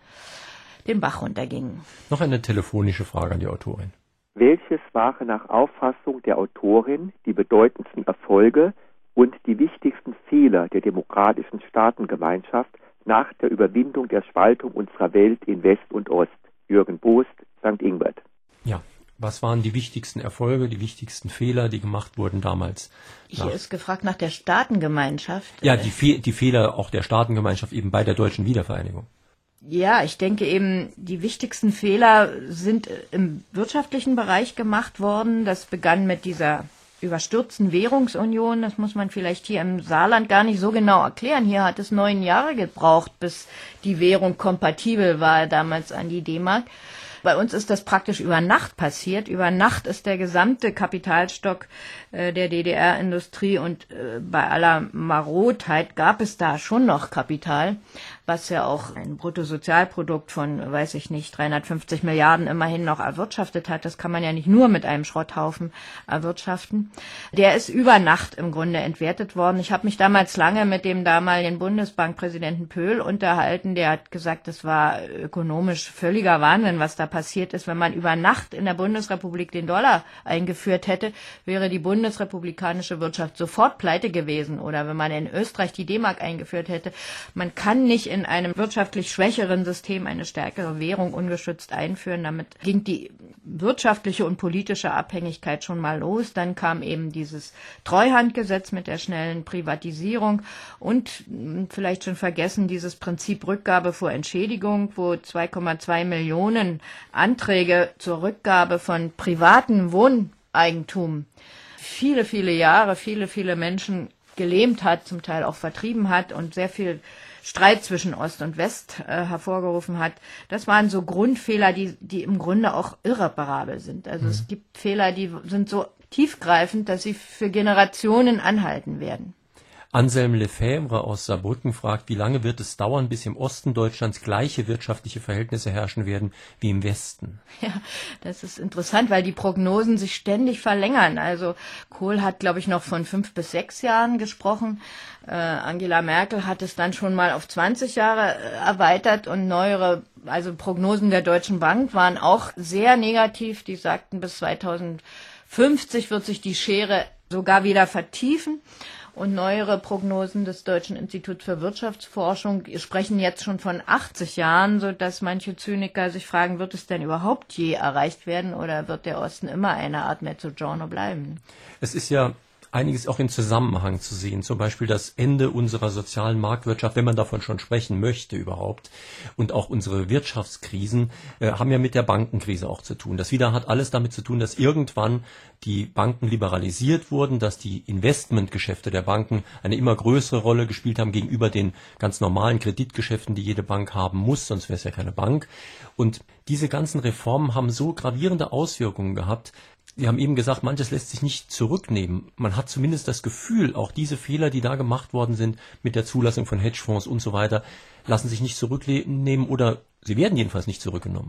den Bach runtergingen. Noch eine telefonische Frage an die Autorin. Welches waren nach Auffassung der Autorin die bedeutendsten Erfolge und die wichtigsten Fehler der demokratischen Staatengemeinschaft nach der Überwindung der Spaltung unserer Welt in West und Ost? Jürgen Boost, Sankt Ingbert. Ja, was waren die wichtigsten Erfolge, die wichtigsten Fehler, die gemacht wurden damals? Hier ist gefragt nach der Staatengemeinschaft. Ja, die, Fe- die Fehler auch der Staatengemeinschaft eben bei der deutschen Wiedervereinigung. Ja, ich denke eben, die wichtigsten Fehler sind im wirtschaftlichen Bereich gemacht worden. Das begann mit dieser überstürzten Währungsunion. Das muss man vielleicht hier im Saarland gar nicht so genau erklären. Hier hat es neun Jahre gebraucht, bis die Währung kompatibel war, damals an die D-Mark. Bei uns ist das praktisch über Nacht passiert. Über Nacht ist der gesamte Kapitalstock äh, der D D R-Industrie und äh, bei aller Marodheit gab es da schon noch Kapital, was ja auch ein Bruttosozialprodukt von, weiß ich nicht, dreihundertfünfzig Milliarden immerhin noch erwirtschaftet hat. Das kann man ja nicht nur mit einem Schrotthaufen erwirtschaften. Der ist über Nacht im Grunde entwertet worden. Ich habe mich damals lange mit dem damaligen Bundesbankpräsidenten Pöhl unterhalten. Der hat gesagt, das war ökonomisch völliger Wahnsinn, was da passiert ist. Wenn man über Nacht in der Bundesrepublik den Dollar eingeführt hätte, wäre die bundesrepublikanische Wirtschaft sofort pleite gewesen. Oder wenn man in Österreich die D-Mark eingeführt hätte. Man kann nicht in einem wirtschaftlich schwächeren System eine stärkere Währung ungeschützt einführen. Damit ging die wirtschaftliche und politische Abhängigkeit schon mal los. Dann kam eben dieses Treuhandgesetz mit der schnellen Privatisierung und vielleicht schon vergessen dieses Prinzip Rückgabe vor Entschädigung, wo zwei Komma zwei Millionen Anträge zur Rückgabe von privatem Wohneigentum viele, viele Jahre, viele, viele Menschen gelähmt hat, zum Teil auch vertrieben hat und sehr viel Streit zwischen Ost und West äh, hervorgerufen hat. Das waren so Grundfehler, die, die im Grunde auch irreparabel sind. Also mhm. es gibt Fehler, die sind so tiefgreifend, dass sie für Generationen anhalten werden. Anselm Lefebvre aus Saarbrücken fragt, wie lange wird es dauern, bis im Osten Deutschlands gleiche wirtschaftliche Verhältnisse herrschen werden wie im Westen? Ja, das ist interessant, weil die Prognosen sich ständig verlängern. Also Kohl hat, glaube ich, noch von fünf bis sechs Jahren gesprochen. Äh, Angela Merkel hat es dann schon mal auf zwanzig Jahre äh, erweitert und neuere, also Prognosen der Deutschen Bank waren auch sehr negativ. Die sagten, bis zweitausendfünfzig wird sich die Schere sogar wieder vertiefen. Und neuere Prognosen des Deutschen Instituts für Wirtschaftsforschung sprechen jetzt schon von achtzig Jahren, so dass manche Zyniker sich fragen, wird es denn überhaupt je erreicht werden oder wird der Osten immer eine Art Mezzogiorno bleiben? Es ist ja einiges auch im Zusammenhang zu sehen, zum Beispiel das Ende unserer sozialen Marktwirtschaft, wenn man davon schon sprechen möchte überhaupt, und auch unsere Wirtschaftskrisen äh, haben ja mit der Bankenkrise auch zu tun. Das wieder hat alles damit zu tun, dass irgendwann die Banken liberalisiert wurden, dass die Investmentgeschäfte der Banken eine immer größere Rolle gespielt haben gegenüber den ganz normalen Kreditgeschäften, die jede Bank haben muss, sonst wäre es ja keine Bank. Und diese ganzen Reformen haben so gravierende Auswirkungen gehabt. Sie haben eben gesagt, manches lässt sich nicht zurücknehmen. Man hat zumindest das Gefühl, auch diese Fehler, die da gemacht worden sind mit der Zulassung von Hedgefonds und so weiter, lassen sich nicht zurücknehmen oder sie werden jedenfalls nicht zurückgenommen.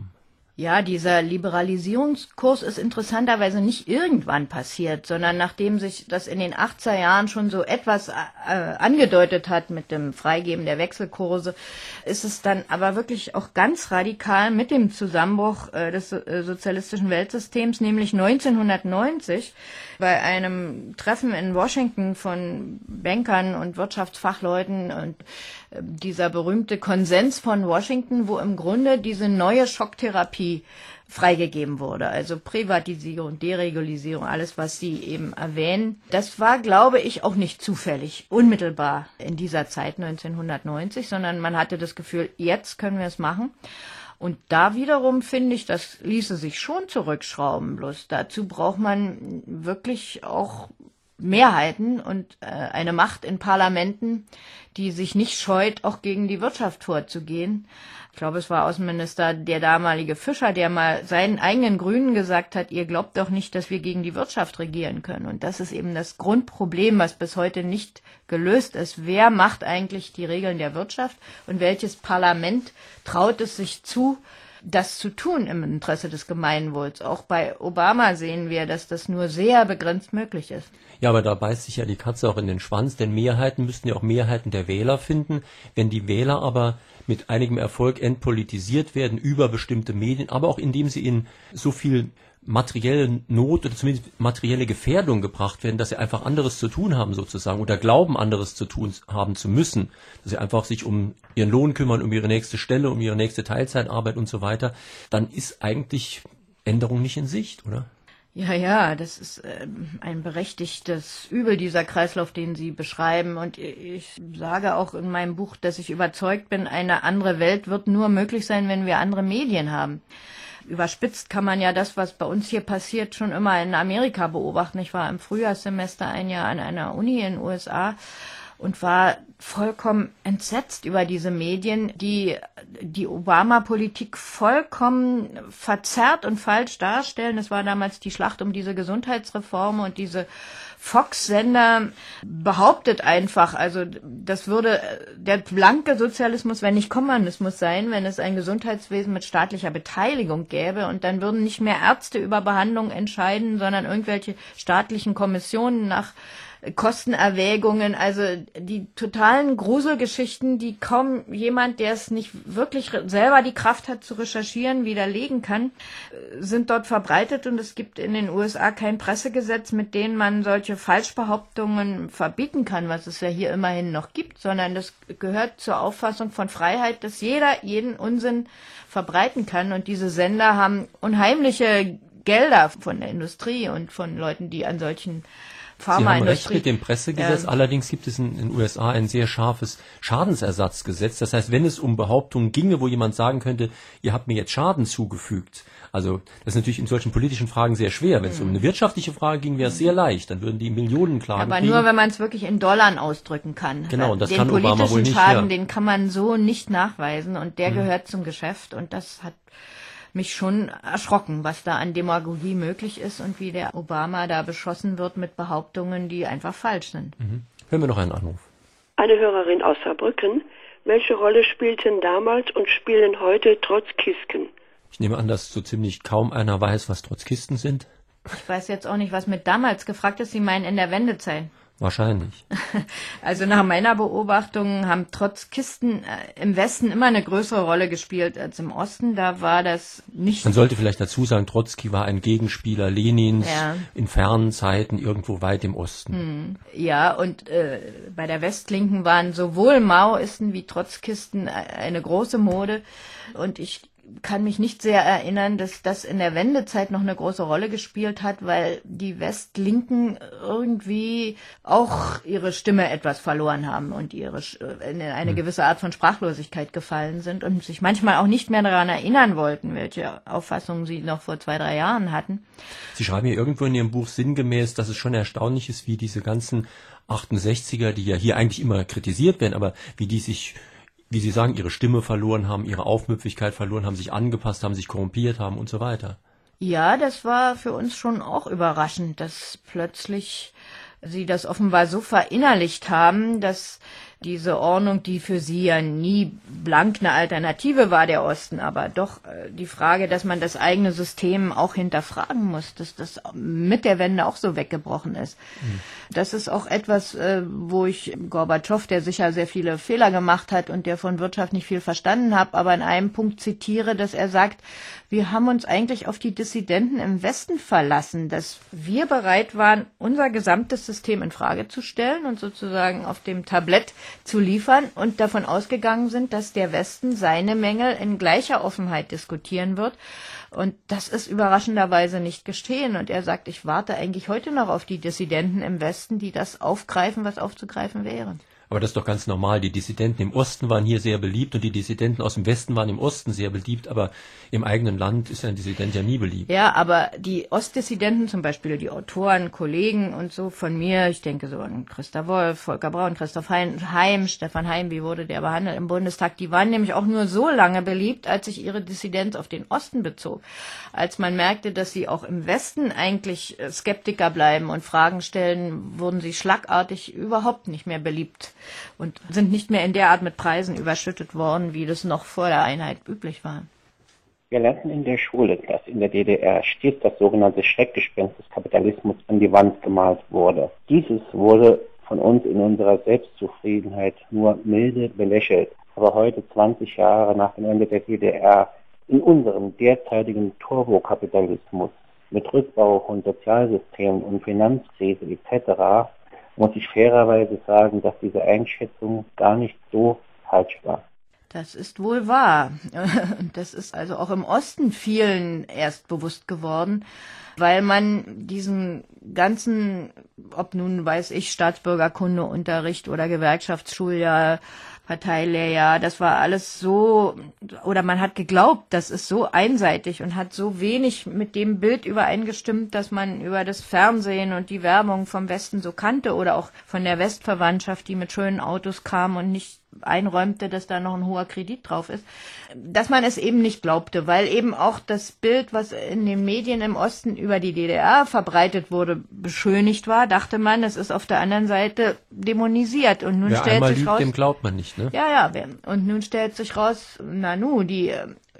Ja, dieser Liberalisierungskurs ist interessanterweise nicht irgendwann passiert, sondern nachdem sich das in den achtziger Jahren schon so etwas äh, angedeutet hat mit dem Freigeben der Wechselkurse, ist es dann aber wirklich auch ganz radikal mit dem Zusammenbruch äh, des äh, sozialistischen Weltsystems, nämlich neunzehnhundertneunzig bei einem Treffen in Washington von Bankern und Wirtschaftsfachleuten und äh, dieser berühmte Konsens von Washington, wo im Grunde diese neue Schocktherapie freigegeben wurde. Also Privatisierung, Deregulierung, alles, was Sie eben erwähnen. Das war, glaube ich, auch nicht zufällig, unmittelbar in dieser Zeit neunzehnhundertneunzig, sondern man hatte das Gefühl, jetzt können wir es machen. Und da wiederum finde ich, das ließe sich schon zurückschrauben. Bloß dazu braucht man wirklich auch Mehrheiten und äh, eine Macht in Parlamenten, die sich nicht scheut, auch gegen die Wirtschaft vorzugehen. Ich glaube, es war Außenminister der damalige Fischer, der mal seinen eigenen Grünen gesagt hat, ihr glaubt doch nicht, dass wir gegen die Wirtschaft regieren können. Und das ist eben das Grundproblem, was bis heute nicht gelöst ist. Wer macht eigentlich die Regeln der Wirtschaft und welches Parlament traut es sich zu, das zu tun im Interesse des Gemeinwohls? Auch bei Obama sehen wir, dass das nur sehr begrenzt möglich ist. Ja, aber da beißt sich ja die Katze auch in den Schwanz, denn Mehrheiten müssten ja auch Mehrheiten der Wähler finden. Wenn die Wähler aber mit einigem Erfolg entpolitisiert werden über bestimmte Medien, aber auch indem sie in so viel materielle Not oder zumindest materielle Gefährdung gebracht werden, dass sie einfach anderes zu tun haben sozusagen oder glauben, anderes zu tun haben zu müssen, dass sie einfach sich um ihren Lohn kümmern, um ihre nächste Stelle, um ihre nächste Teilzeitarbeit und so weiter, dann ist eigentlich Änderung nicht in Sicht, oder? Ja, ja, das ist äh, ein berechtigtes Übel, dieser Kreislauf, den Sie beschreiben. Und ich sage auch in meinem Buch, dass ich überzeugt bin, eine andere Welt wird nur möglich sein, wenn wir andere Medien haben. Überspitzt kann man ja das, was bei uns hier passiert, schon immer in Amerika beobachten. Ich war im Frühjahrssemester ein Jahr an einer Uni in den U S A und war vollkommen entsetzt über diese Medien, die die Obama-Politik vollkommen verzerrt und falsch darstellen. Es war damals die Schlacht um diese Gesundheitsreform und diese Fox-Sender behauptet einfach, also das würde der blanke Sozialismus, wenn nicht Kommunismus sein, wenn es ein Gesundheitswesen mit staatlicher Beteiligung gäbe und dann würden nicht mehr Ärzte über Behandlung entscheiden, sondern irgendwelche staatlichen Kommissionen nach Kostenerwägungen, also die totalen Gruselgeschichten, die kaum jemand, der es nicht wirklich selber die Kraft hat zu recherchieren, widerlegen kann, sind dort verbreitet und es gibt in den U S A kein Pressegesetz, mit dem man solche Falschbehauptungen verbieten kann, was es ja hier immerhin noch gibt, sondern das gehört zur Auffassung von Freiheit, dass jeder jeden Unsinn verbreiten kann und diese Sender haben unheimliche Gelder von der Industrie und von Leuten, die an solchen Sie haben recht mit dem Pharmaindustrie. Pressegesetz, Ja. allerdings gibt es in den U S A ein sehr scharfes Schadensersatzgesetz. Das heißt, wenn es um Behauptungen ginge, wo jemand sagen könnte, ihr habt mir jetzt Schaden zugefügt, also das ist natürlich in solchen politischen Fragen sehr schwer. Wenn es um eine wirtschaftliche Frage ging, wäre es sehr leicht. Dann würden die Millionen klagen. Aber kriegen. nur, wenn man es wirklich in Dollar ausdrücken kann. Genau, und das den kann Obama politischen wohl nicht, Schaden, ja. den kann man so nicht nachweisen und der gehört zum Geschäft und das hat mich schon erschrocken, was da an Demagogie möglich ist und wie der Obama da beschossen wird mit Behauptungen, die einfach falsch sind. Mhm. Hören wir noch einen Anruf. Eine Hörerin aus Saarbrücken. Welche Rolle spielten damals und spielen heute Trotzkisten? Ich nehme an, dass so ziemlich kaum einer weiß, was Trotzkisten sind. Ich weiß jetzt auch nicht, was mit damals gefragt ist. Sie meinen in der Wendezeit. Wahrscheinlich. Also nach meiner Beobachtung haben Trotzkisten äh, im Westen immer eine größere Rolle gespielt als im Osten. Da war das nicht. Man sollte vielleicht dazu sagen, Trotzki war ein Gegenspieler Lenins Ja. in fernen Zeiten irgendwo weit im Osten. Ja, und äh, bei der Westlinken waren sowohl Maoisten wie Trotzkisten äh, eine große Mode. Und ich kann mich nicht sehr erinnern, dass das in der Wendezeit noch eine große Rolle gespielt hat, weil die Westlinken irgendwie auch ihre Stimme etwas verloren haben und ihre in eine gewisse Art von Sprachlosigkeit gefallen sind und sich manchmal auch nicht mehr daran erinnern wollten, welche Auffassungen sie noch vor zwei, drei Jahren hatten. Sie schreiben hier irgendwo in Ihrem Buch sinngemäß, dass es schon erstaunlich ist, wie diese ganzen achtundsechziger, die ja hier eigentlich immer kritisiert werden, aber wie die sich, wie Sie sagen, ihre Stimme verloren haben, ihre Aufmüpfigkeit verloren haben, sich angepasst haben, sich korrumpiert haben und so weiter. Ja, das war für uns schon auch überraschend, dass plötzlich sie das offenbar so verinnerlicht haben, dass diese Ordnung, die für sie ja nie blank eine Alternative war, der Osten, aber doch äh, die Frage, dass man das eigene System auch hinterfragen muss, dass das mit der Wende auch so weggebrochen ist. Mhm. Das ist auch etwas, äh, wo ich Gorbatschow, der sicher sehr viele Fehler gemacht hat und der von Wirtschaft nicht viel verstanden hat, aber in einem Punkt zitiere, dass er sagt, wir haben uns eigentlich auf die Dissidenten im Westen verlassen, dass wir bereit waren, unser gesamtes System in Frage zu stellen und sozusagen auf dem Tablett zu liefern und davon ausgegangen sind, dass der Westen seine Mängel in gleicher Offenheit diskutieren wird. Und das ist überraschenderweise nicht geschehen. Und er sagt, ich warte eigentlich heute noch auf die Dissidenten im Westen, die das aufgreifen, was aufzugreifen wäre. Aber das ist doch ganz normal. Die Dissidenten im Osten waren hier sehr beliebt und die Dissidenten aus dem Westen waren im Osten sehr beliebt, aber im eigenen Land ist ein Dissident ja nie beliebt. Ja, aber die Ostdissidenten, zum Beispiel die Autoren, Kollegen und so von mir, ich denke so an Christa Wolf, Volker Braun, Christoph Heim, Stefan Heim, wie wurde der behandelt im Bundestag, die waren nämlich auch nur so lange beliebt, als sich ihre Dissidenz auf den Osten bezog. Als man merkte, dass sie auch im Westen eigentlich Skeptiker bleiben und Fragen stellen, wurden sie schlagartig überhaupt nicht mehr beliebt und sind nicht mehr in der Art mit Preisen überschüttet worden, wie das noch vor der Einheit üblich war. Wir lernten in der Schule, dass in der D D R stets das sogenannte Schreckgespenst des Kapitalismus an die Wand gemalt wurde. Dieses wurde von uns in unserer Selbstzufriedenheit nur milde belächelt. Aber heute, zwanzig Jahre nach dem Ende der D D R, in unserem derzeitigen Turbokapitalismus mit Rückbau von Sozialsystemen und Finanzkrise et cetera muss ich fairerweise sagen, dass diese Einschätzung gar nicht so falsch war. Das ist wohl wahr. Das ist also auch im Osten vielen erst bewusst geworden, weil man diesen ganzen, ob nun weiß ich, Staatsbürgerkundeunterricht oder Gewerkschaftsschuljahr, Parteilehrjahr, das war alles so, oder man hat geglaubt, das ist so einseitig und hat so wenig mit dem Bild übereingestimmt, dass man über das Fernsehen und die Werbung vom Westen so kannte oder auch von der Westverwandtschaft, die mit schönen Autos kam und nicht einräumte, dass da noch ein hoher Kredit drauf ist, dass man es eben nicht glaubte, weil eben auch das Bild, was in den Medien im Osten über die D D R verbreitet wurde, beschönigt war, dachte man, es ist auf der anderen Seite dämonisiert. Und nun Wer stellt einmal sich lügt, raus, dem glaubt man nicht, ne? Ja, ja, und nun stellt sich raus, nanu, die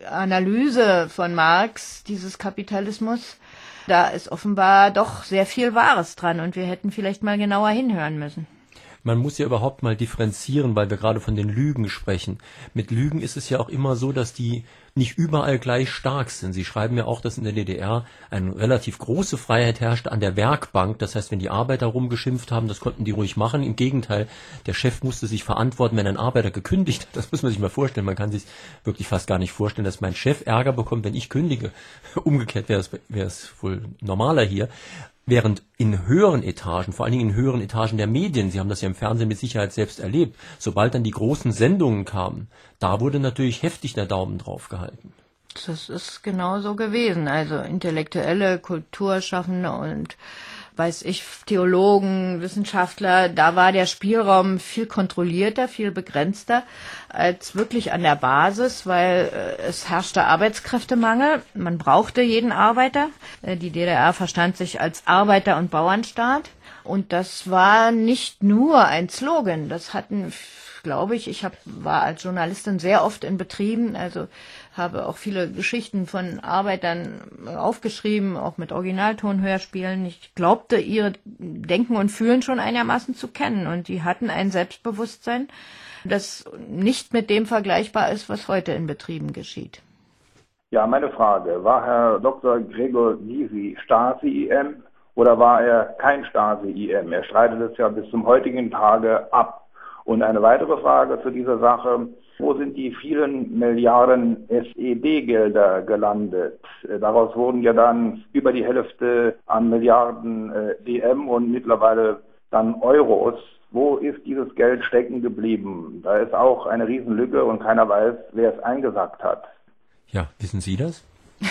Analyse von Marx, dieses Kapitalismus, da ist offenbar doch sehr viel Wahres dran und wir hätten vielleicht mal genauer hinhören müssen. Man muss ja überhaupt mal differenzieren, weil wir gerade von den Lügen sprechen. Mit Lügen ist es ja auch immer so, dass die nicht überall gleich stark sind. Sie schreiben ja auch, dass in der D D R eine relativ große Freiheit herrschte an der Werkbank. Das heißt, wenn die Arbeiter rumgeschimpft haben, das konnten die ruhig machen. Im Gegenteil, der Chef musste sich verantworten, wenn ein Arbeiter gekündigt hat. Das muss man sich mal vorstellen. Man kann sich wirklich fast gar nicht vorstellen, dass mein Chef Ärger bekommt, wenn ich kündige. Umgekehrt wäre es, wäre es wohl normaler hier. Während in höheren Etagen, vor allen Dingen in höheren Etagen der Medien, Sie haben das ja im Fernsehen mit Sicherheit selbst erlebt, sobald dann die großen Sendungen kamen, da wurde natürlich heftig der Daumen drauf gehalten. Das ist genau so gewesen. Also Intellektuelle, Kulturschaffende und weiß ich, Theologen, Wissenschaftler, da war der Spielraum viel kontrollierter, viel begrenzter als wirklich an der Basis, weil äh, es herrschte Arbeitskräftemangel. Man brauchte jeden Arbeiter. Äh, die D D R verstand sich als Arbeiter- und Bauernstaat. Und das war nicht nur ein Slogan. Das hatten, glaube ich, ich hab, war als Journalistin sehr oft in Betrieben, also habe auch viele Geschichten von Arbeitern aufgeschrieben, auch mit Originaltonhörspielen. Ich glaubte, ihre Denken und Fühlen schon einigermaßen zu kennen. Und die hatten ein Selbstbewusstsein, das nicht mit dem vergleichbar ist, was heute in Betrieben geschieht. Ja, meine Frage, war Herr Doktor Gregor Gysi Stasi-I M oder war er kein Stasi-I M? Er streitet es ja bis zum heutigen Tage ab. Und eine weitere Frage zu dieser Sache: Wo sind die vielen Milliarden S E D-Gelder gelandet? Daraus wurden ja dann über die Hälfte an Milliarden äh, D M und mittlerweile dann Euros. Wo ist dieses Geld stecken geblieben? Da ist auch eine Riesenlücke und keiner weiß, wer es eingesackt hat. Ja, wissen Sie das?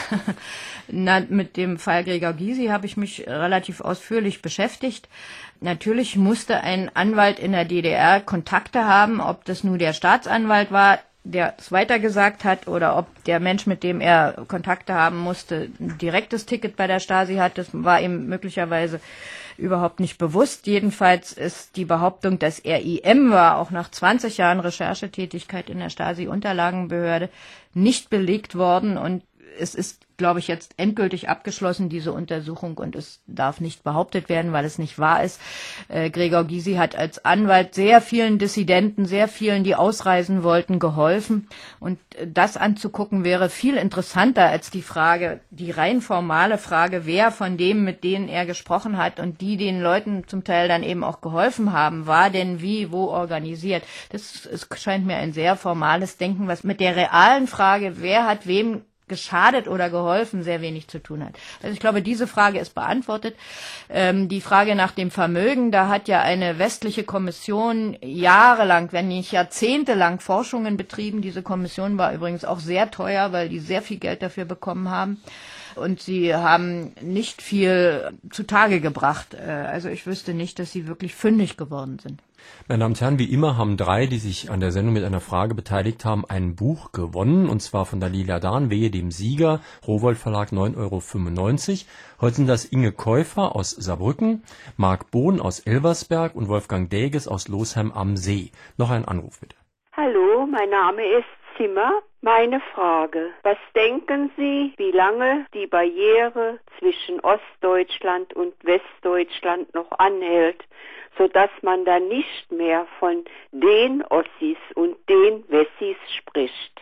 Na, mit dem Fall Gregor Gysi habe ich mich relativ ausführlich beschäftigt. Natürlich musste ein Anwalt in der D D R Kontakte haben, ob das nur der Staatsanwalt war, der es weitergesagt hat, oder ob der Mensch, mit dem er Kontakte haben musste, ein direktes Ticket bei der Stasi hat. Das war ihm möglicherweise überhaupt nicht bewusst. Jedenfalls ist die Behauptung, dass er I M war, auch nach zwanzig Jahren Recherchetätigkeit in der Stasi-Unterlagenbehörde, nicht belegt worden. Und es ist, glaube ich, jetzt endgültig abgeschlossen, diese Untersuchung, und es darf nicht behauptet werden, weil es nicht wahr ist. Äh, Gregor Gysi hat als Anwalt sehr vielen Dissidenten, sehr vielen, die ausreisen wollten, geholfen. Und das anzugucken wäre viel interessanter als die Frage, die rein formale Frage, wer von dem, mit denen er gesprochen hat und die den Leuten zum Teil dann eben auch geholfen haben, war denn wie, wo organisiert. Das es scheint mir ein sehr formales Denken, was mit der realen Frage, wer hat wem geschadet oder geholfen, sehr wenig zu tun hat. Also ich glaube, diese Frage ist beantwortet. Ähm, die Frage nach dem Vermögen, da hat ja eine westliche Kommission jahrelang, wenn nicht jahrzehntelang Forschungen betrieben. Diese Kommission war übrigens auch sehr teuer, weil die sehr viel Geld dafür bekommen haben. Und sie haben nicht viel zutage gebracht. Also ich wüsste nicht, dass sie wirklich fündig geworden sind. Meine Damen und Herren, wie immer haben drei, die sich an der Sendung mit einer Frage beteiligt haben, ein Buch gewonnen, und zwar von Daniela Dahn, Wehe dem Sieger, Rowohlt Verlag, neun Euro fünfundneunzig. Heute sind das Inge Käufer aus Saarbrücken, Marc Bohn aus Elversberg und Wolfgang Däges aus Losheim am See. Noch ein Anruf bitte. Hallo, mein Name ist Zimmer. Meine Frage: Was denken Sie, wie lange die Barriere zwischen Ostdeutschland und Westdeutschland noch anhält, sodass man dann nicht mehr von den Ossis und den Wessis spricht?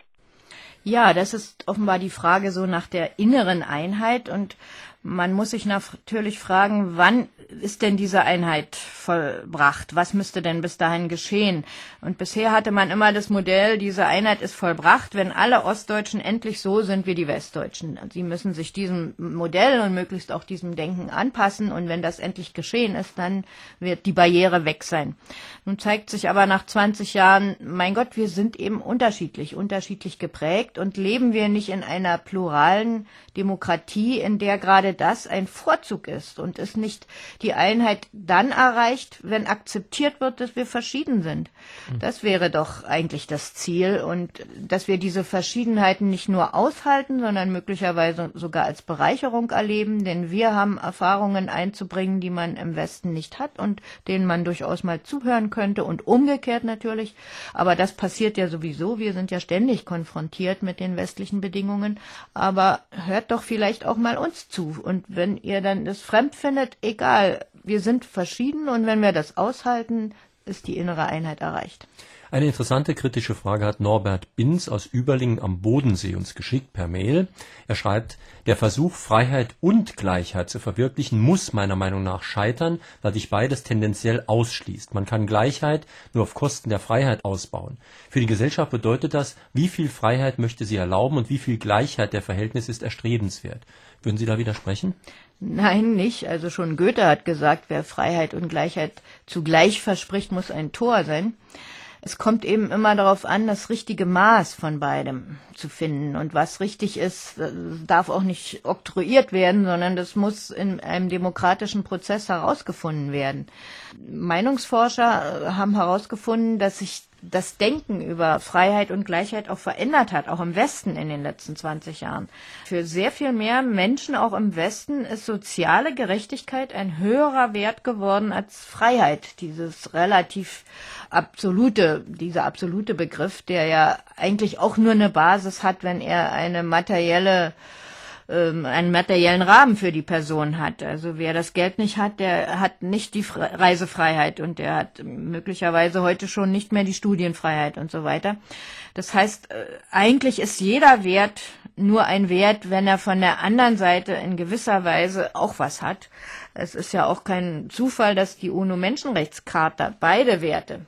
Ja, das ist offenbar die Frage so nach der inneren Einheit, und man muss sich natürlich fragen, wann ist denn diese Einheit vollbracht? Was müsste denn bis dahin geschehen? Und bisher hatte man immer das Modell, diese Einheit ist vollbracht, wenn alle Ostdeutschen endlich so sind wie die Westdeutschen. Sie müssen sich diesem Modell und möglichst auch diesem Denken anpassen, und wenn das endlich geschehen ist, dann wird die Barriere weg sein. Nun zeigt sich aber nach zwanzig Jahren, mein Gott, wir sind eben unterschiedlich, unterschiedlich geprägt, und leben wir nicht in einer pluralen Demokratie, in der gerade das ein Vorzug ist und es nicht die Einheit dann erreicht, wenn akzeptiert wird, dass wir verschieden sind. Das wäre doch eigentlich das Ziel, und dass wir diese Verschiedenheiten nicht nur aushalten, sondern möglicherweise sogar als Bereicherung erleben, denn wir haben Erfahrungen einzubringen, die man im Westen nicht hat und denen man durchaus mal zuhören könnte, und umgekehrt natürlich. Aber das passiert ja sowieso. Wir sind ja ständig konfrontiert mit den westlichen Bedingungen. Aber hört doch vielleicht auch mal uns zu. Und wenn ihr dann das fremd findet, egal, wir sind verschieden, und wenn wir das aushalten, ist die innere Einheit erreicht. Eine interessante kritische Frage hat Norbert Binz aus Überlingen am Bodensee uns geschickt per Mail. Er schreibt: Der Versuch, Freiheit und Gleichheit zu verwirklichen, muss meiner Meinung nach scheitern, da sich beides tendenziell ausschließt. Man kann Gleichheit nur auf Kosten der Freiheit ausbauen. Für die Gesellschaft bedeutet das, wie viel Freiheit möchte sie erlauben und wie viel Gleichheit der Verhältnis ist erstrebenswert. Würden Sie da widersprechen? Nein, nicht. Also schon Goethe hat gesagt, wer Freiheit und Gleichheit zugleich verspricht, muss ein Tor sein. Es kommt eben immer darauf an, das richtige Maß von beidem zu finden. Und was richtig ist, darf auch nicht oktroyiert werden, sondern das muss in einem demokratischen Prozess herausgefunden werden. Meinungsforscher haben herausgefunden, dass sich das Denken über Freiheit und Gleichheit auch verändert hat, auch im Westen in den letzten zwanzig Jahren. Für sehr viel mehr Menschen, auch im Westen, ist soziale Gerechtigkeit ein höherer Wert geworden als Freiheit. Dieses relativ absolute, dieser absolute Begriff, der ja eigentlich auch nur eine Basis hat, wenn er eine materielle einen materiellen Rahmen für die Person hat. Also wer das Geld nicht hat, der hat nicht die Reisefreiheit, und der hat möglicherweise heute schon nicht mehr die Studienfreiheit und so weiter. Das heißt, eigentlich ist jeder Wert nur ein Wert, wenn er von der anderen Seite in gewisser Weise auch was hat. Es ist ja auch kein Zufall, dass die UNO-Menschenrechtscharta beide Werte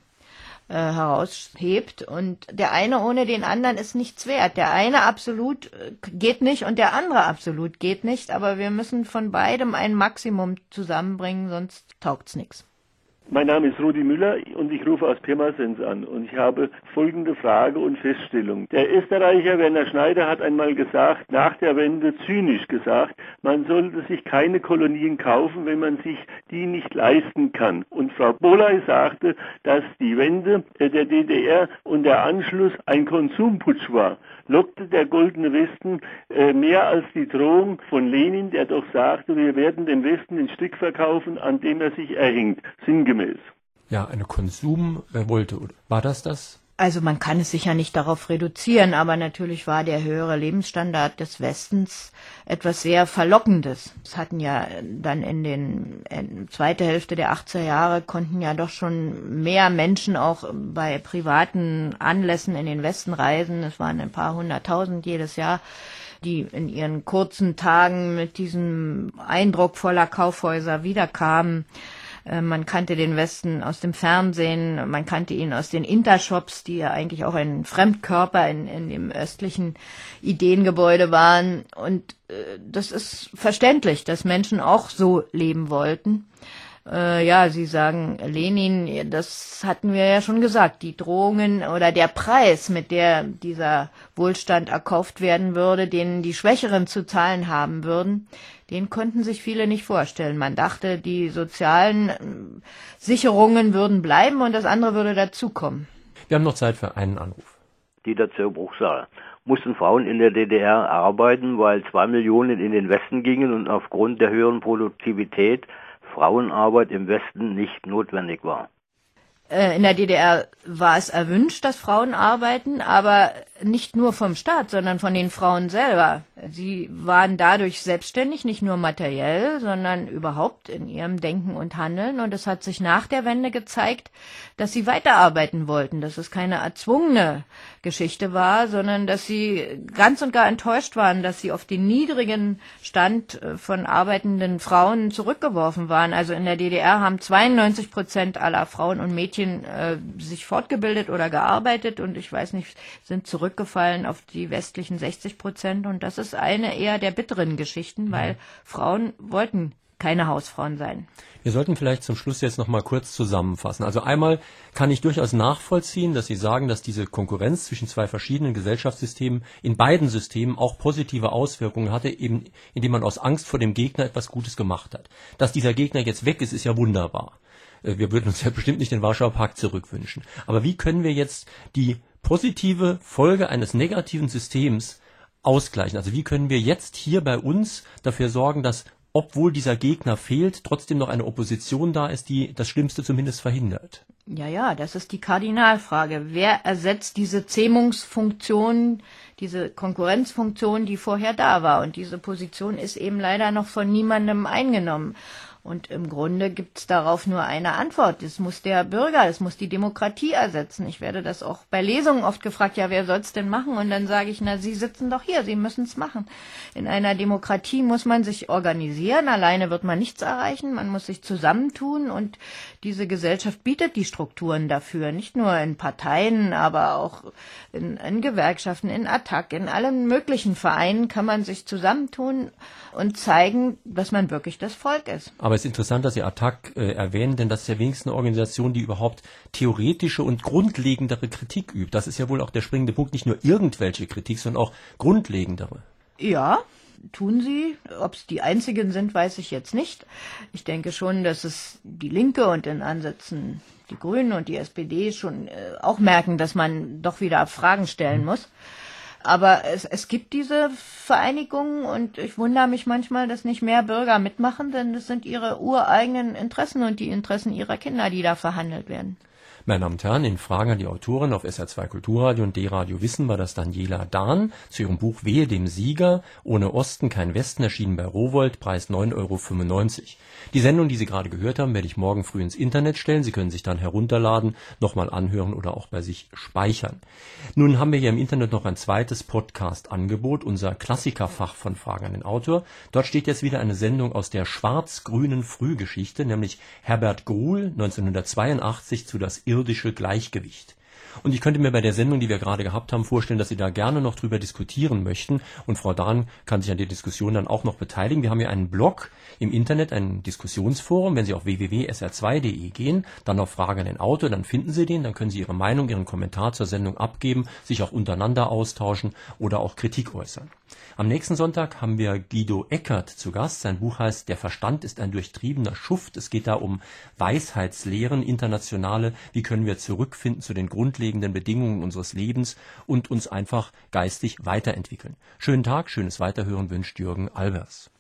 heraushebt, und der eine ohne den anderen ist nichts wert. Der eine absolut geht nicht und der andere absolut geht nicht, aber wir müssen von beidem ein Maximum zusammenbringen, sonst taugt's nichts. Mein Name ist Rudi Müller und ich rufe aus Pirmasens an und ich habe folgende Frage und Feststellung. Der Österreicher Werner Schneider hat einmal gesagt, nach der Wende zynisch gesagt, man sollte sich keine Kolonien kaufen, wenn man sich die nicht leisten kann. Und Frau Boley sagte, dass die Wende der D D R und der Anschluss ein Konsumputsch war. Lockte der Goldene Westen äh, mehr als die Drohung von Lenin, der doch sagte, wir werden dem Westen den Strick verkaufen, an dem er sich erhängt. Sinngemäß. Ja, eine Konsumrevolte. War das das? Also man kann es sicher nicht darauf reduzieren, aber natürlich war der höhere Lebensstandard des Westens etwas sehr Verlockendes. Es hatten ja dann in den in zweite Hälfte der achtziger Jahre konnten ja doch schon mehr Menschen auch bei privaten Anlässen in den Westen reisen. Es waren ein paar hunderttausend jedes Jahr, die in ihren kurzen Tagen mit diesem Eindruck voller Kaufhäuser wiederkamen. Man kannte den Westen aus dem Fernsehen, man kannte ihn aus den Intershops, die ja eigentlich auch ein Fremdkörper in, in dem östlichen Ideengebäude waren. Und äh, das ist verständlich, dass Menschen auch so leben wollten. Äh, ja, Sie sagen Lenin, das hatten wir ja schon gesagt, die Drohungen oder der Preis, mit der dieser Wohlstand erkauft werden würde, den die Schwächeren zu zahlen haben würden, den konnten sich viele nicht vorstellen. Man dachte, die sozialen Sicherungen würden bleiben und das andere würde dazukommen. Wir haben noch Zeit für einen Anruf. Dieter zur Bruchsal. Mussten Frauen in der D D R arbeiten, weil zwei Millionen in den Westen gingen und aufgrund der höheren Produktivität Frauenarbeit im Westen nicht notwendig war? In der D D R war es erwünscht, dass Frauen arbeiten, aber nicht nur vom Staat, sondern von den Frauen selber. Sie waren dadurch selbstständig, nicht nur materiell, sondern überhaupt in ihrem Denken und Handeln. Und es hat sich nach der Wende gezeigt, dass sie weiterarbeiten wollten, dass es keine erzwungene Geschichte war, sondern dass sie ganz und gar enttäuscht waren, dass sie auf den niedrigen Stand von arbeitenden Frauen zurückgeworfen waren. Also in der D D R haben zweiundneunzig Prozent aller Frauen und Mädchen äh, sich fortgebildet oder gearbeitet und ich weiß nicht, sind zurückgefallen auf die westlichen sechzig Prozent. Und das ist eine eher der bitteren Geschichten, weil Frauen wollten keine Hausfrauen sein. Wir sollten vielleicht zum Schluss jetzt noch mal kurz zusammenfassen. Also einmal kann ich durchaus nachvollziehen, dass Sie sagen, dass diese Konkurrenz zwischen zwei verschiedenen Gesellschaftssystemen in beiden Systemen auch positive Auswirkungen hatte, eben indem man aus Angst vor dem Gegner etwas Gutes gemacht hat. Dass dieser Gegner jetzt weg ist, ist ja wunderbar. Wir würden uns ja bestimmt nicht den Warschauer Pakt zurückwünschen. Aber wie können wir jetzt die positive Folge eines negativen Systems ausgleichen? Also wie können wir jetzt hier bei uns dafür sorgen, dass, obwohl dieser Gegner fehlt, trotzdem noch eine Opposition da ist, die das Schlimmste zumindest verhindert? Ja, ja, das ist die Kardinalfrage. Wer ersetzt diese Zähmungsfunktion, diese Konkurrenzfunktion, die vorher da war? Und diese Position ist eben leider noch von niemandem eingenommen. Und im Grunde gibt's darauf nur eine Antwort. Es muss der Bürger, es muss die Demokratie ersetzen. Ich werde das auch bei Lesungen oft gefragt, ja, wer soll's denn machen? Und dann sage ich, na, Sie sitzen doch hier, Sie müssen's machen. In einer Demokratie muss man sich organisieren, alleine wird man nichts erreichen, man muss sich zusammentun und diese Gesellschaft bietet die Strukturen dafür, nicht nur in Parteien, aber auch in, in Gewerkschaften, in Attac, in allen möglichen Vereinen kann man sich zusammentun und zeigen, dass man wirklich das Volk ist. Aber es ist interessant, dass Sie Attac äh, erwähnen, denn das ist ja wenigstens eine Organisation, die überhaupt theoretische und grundlegendere Kritik übt. Das ist ja wohl auch der springende Punkt, nicht nur irgendwelche Kritik, sondern auch grundlegendere. Ja, tun sie. Ob es die einzigen sind, weiß ich jetzt nicht. Ich denke schon, dass es die Linke und in Ansätzen die Grünen und die S P D schon äh, auch merken, dass man doch wieder Fragen stellen muss. Aber es, es gibt diese Vereinigungen und ich wundere mich manchmal, dass nicht mehr Bürger mitmachen, denn es sind ihre ureigenen Interessen und die Interessen ihrer Kinder, die da verhandelt werden. Meine Damen und Herren, in Fragen an die Autorin auf S R zwei Kulturradio und D-Radio Wissen war das Daniela Dahn zu ihrem Buch Wehe dem Sieger, ohne Osten kein Westen, erschienen bei Rowohlt, Preis neun Euro fünfundneunzig. Die Sendung, die Sie gerade gehört haben, werde ich morgen früh ins Internet stellen. Sie können sich dann herunterladen, nochmal anhören oder auch bei sich speichern. Nun haben wir hier im Internet noch ein zweites Podcast-Angebot, unser Klassikerfach von Fragen an den Autor. Dort steht jetzt wieder eine Sendung aus der schwarz-grünen Frühgeschichte, nämlich Herbert Gruhl neunzehnhundertzweiundachtzig zu Das irdische Gleichgewicht. Und ich könnte mir bei der Sendung, die wir gerade gehabt haben, vorstellen, dass Sie da gerne noch drüber diskutieren möchten. Und Frau Dahn kann sich an der Diskussion dann auch noch beteiligen. Wir haben hier einen Blog im Internet, ein Diskussionsforum. Wenn Sie auf w w w punkt s r zwei punkt d e gehen, dann auf Frage an den Autor, dann finden Sie den, dann können Sie Ihre Meinung, Ihren Kommentar zur Sendung abgeben, sich auch untereinander austauschen oder auch Kritik äußern. Am nächsten Sonntag haben wir Guido Eckert zu Gast. Sein Buch heißt Der Verstand ist ein durchtriebener Schuft. Es geht da um Weisheitslehren, internationale. Wie können wir zurückfinden zu den grundlegenden Bedingungen unseres Lebens und uns einfach geistig weiterentwickeln. Schönen Tag, schönes Weiterhören wünscht Jürgen Albers.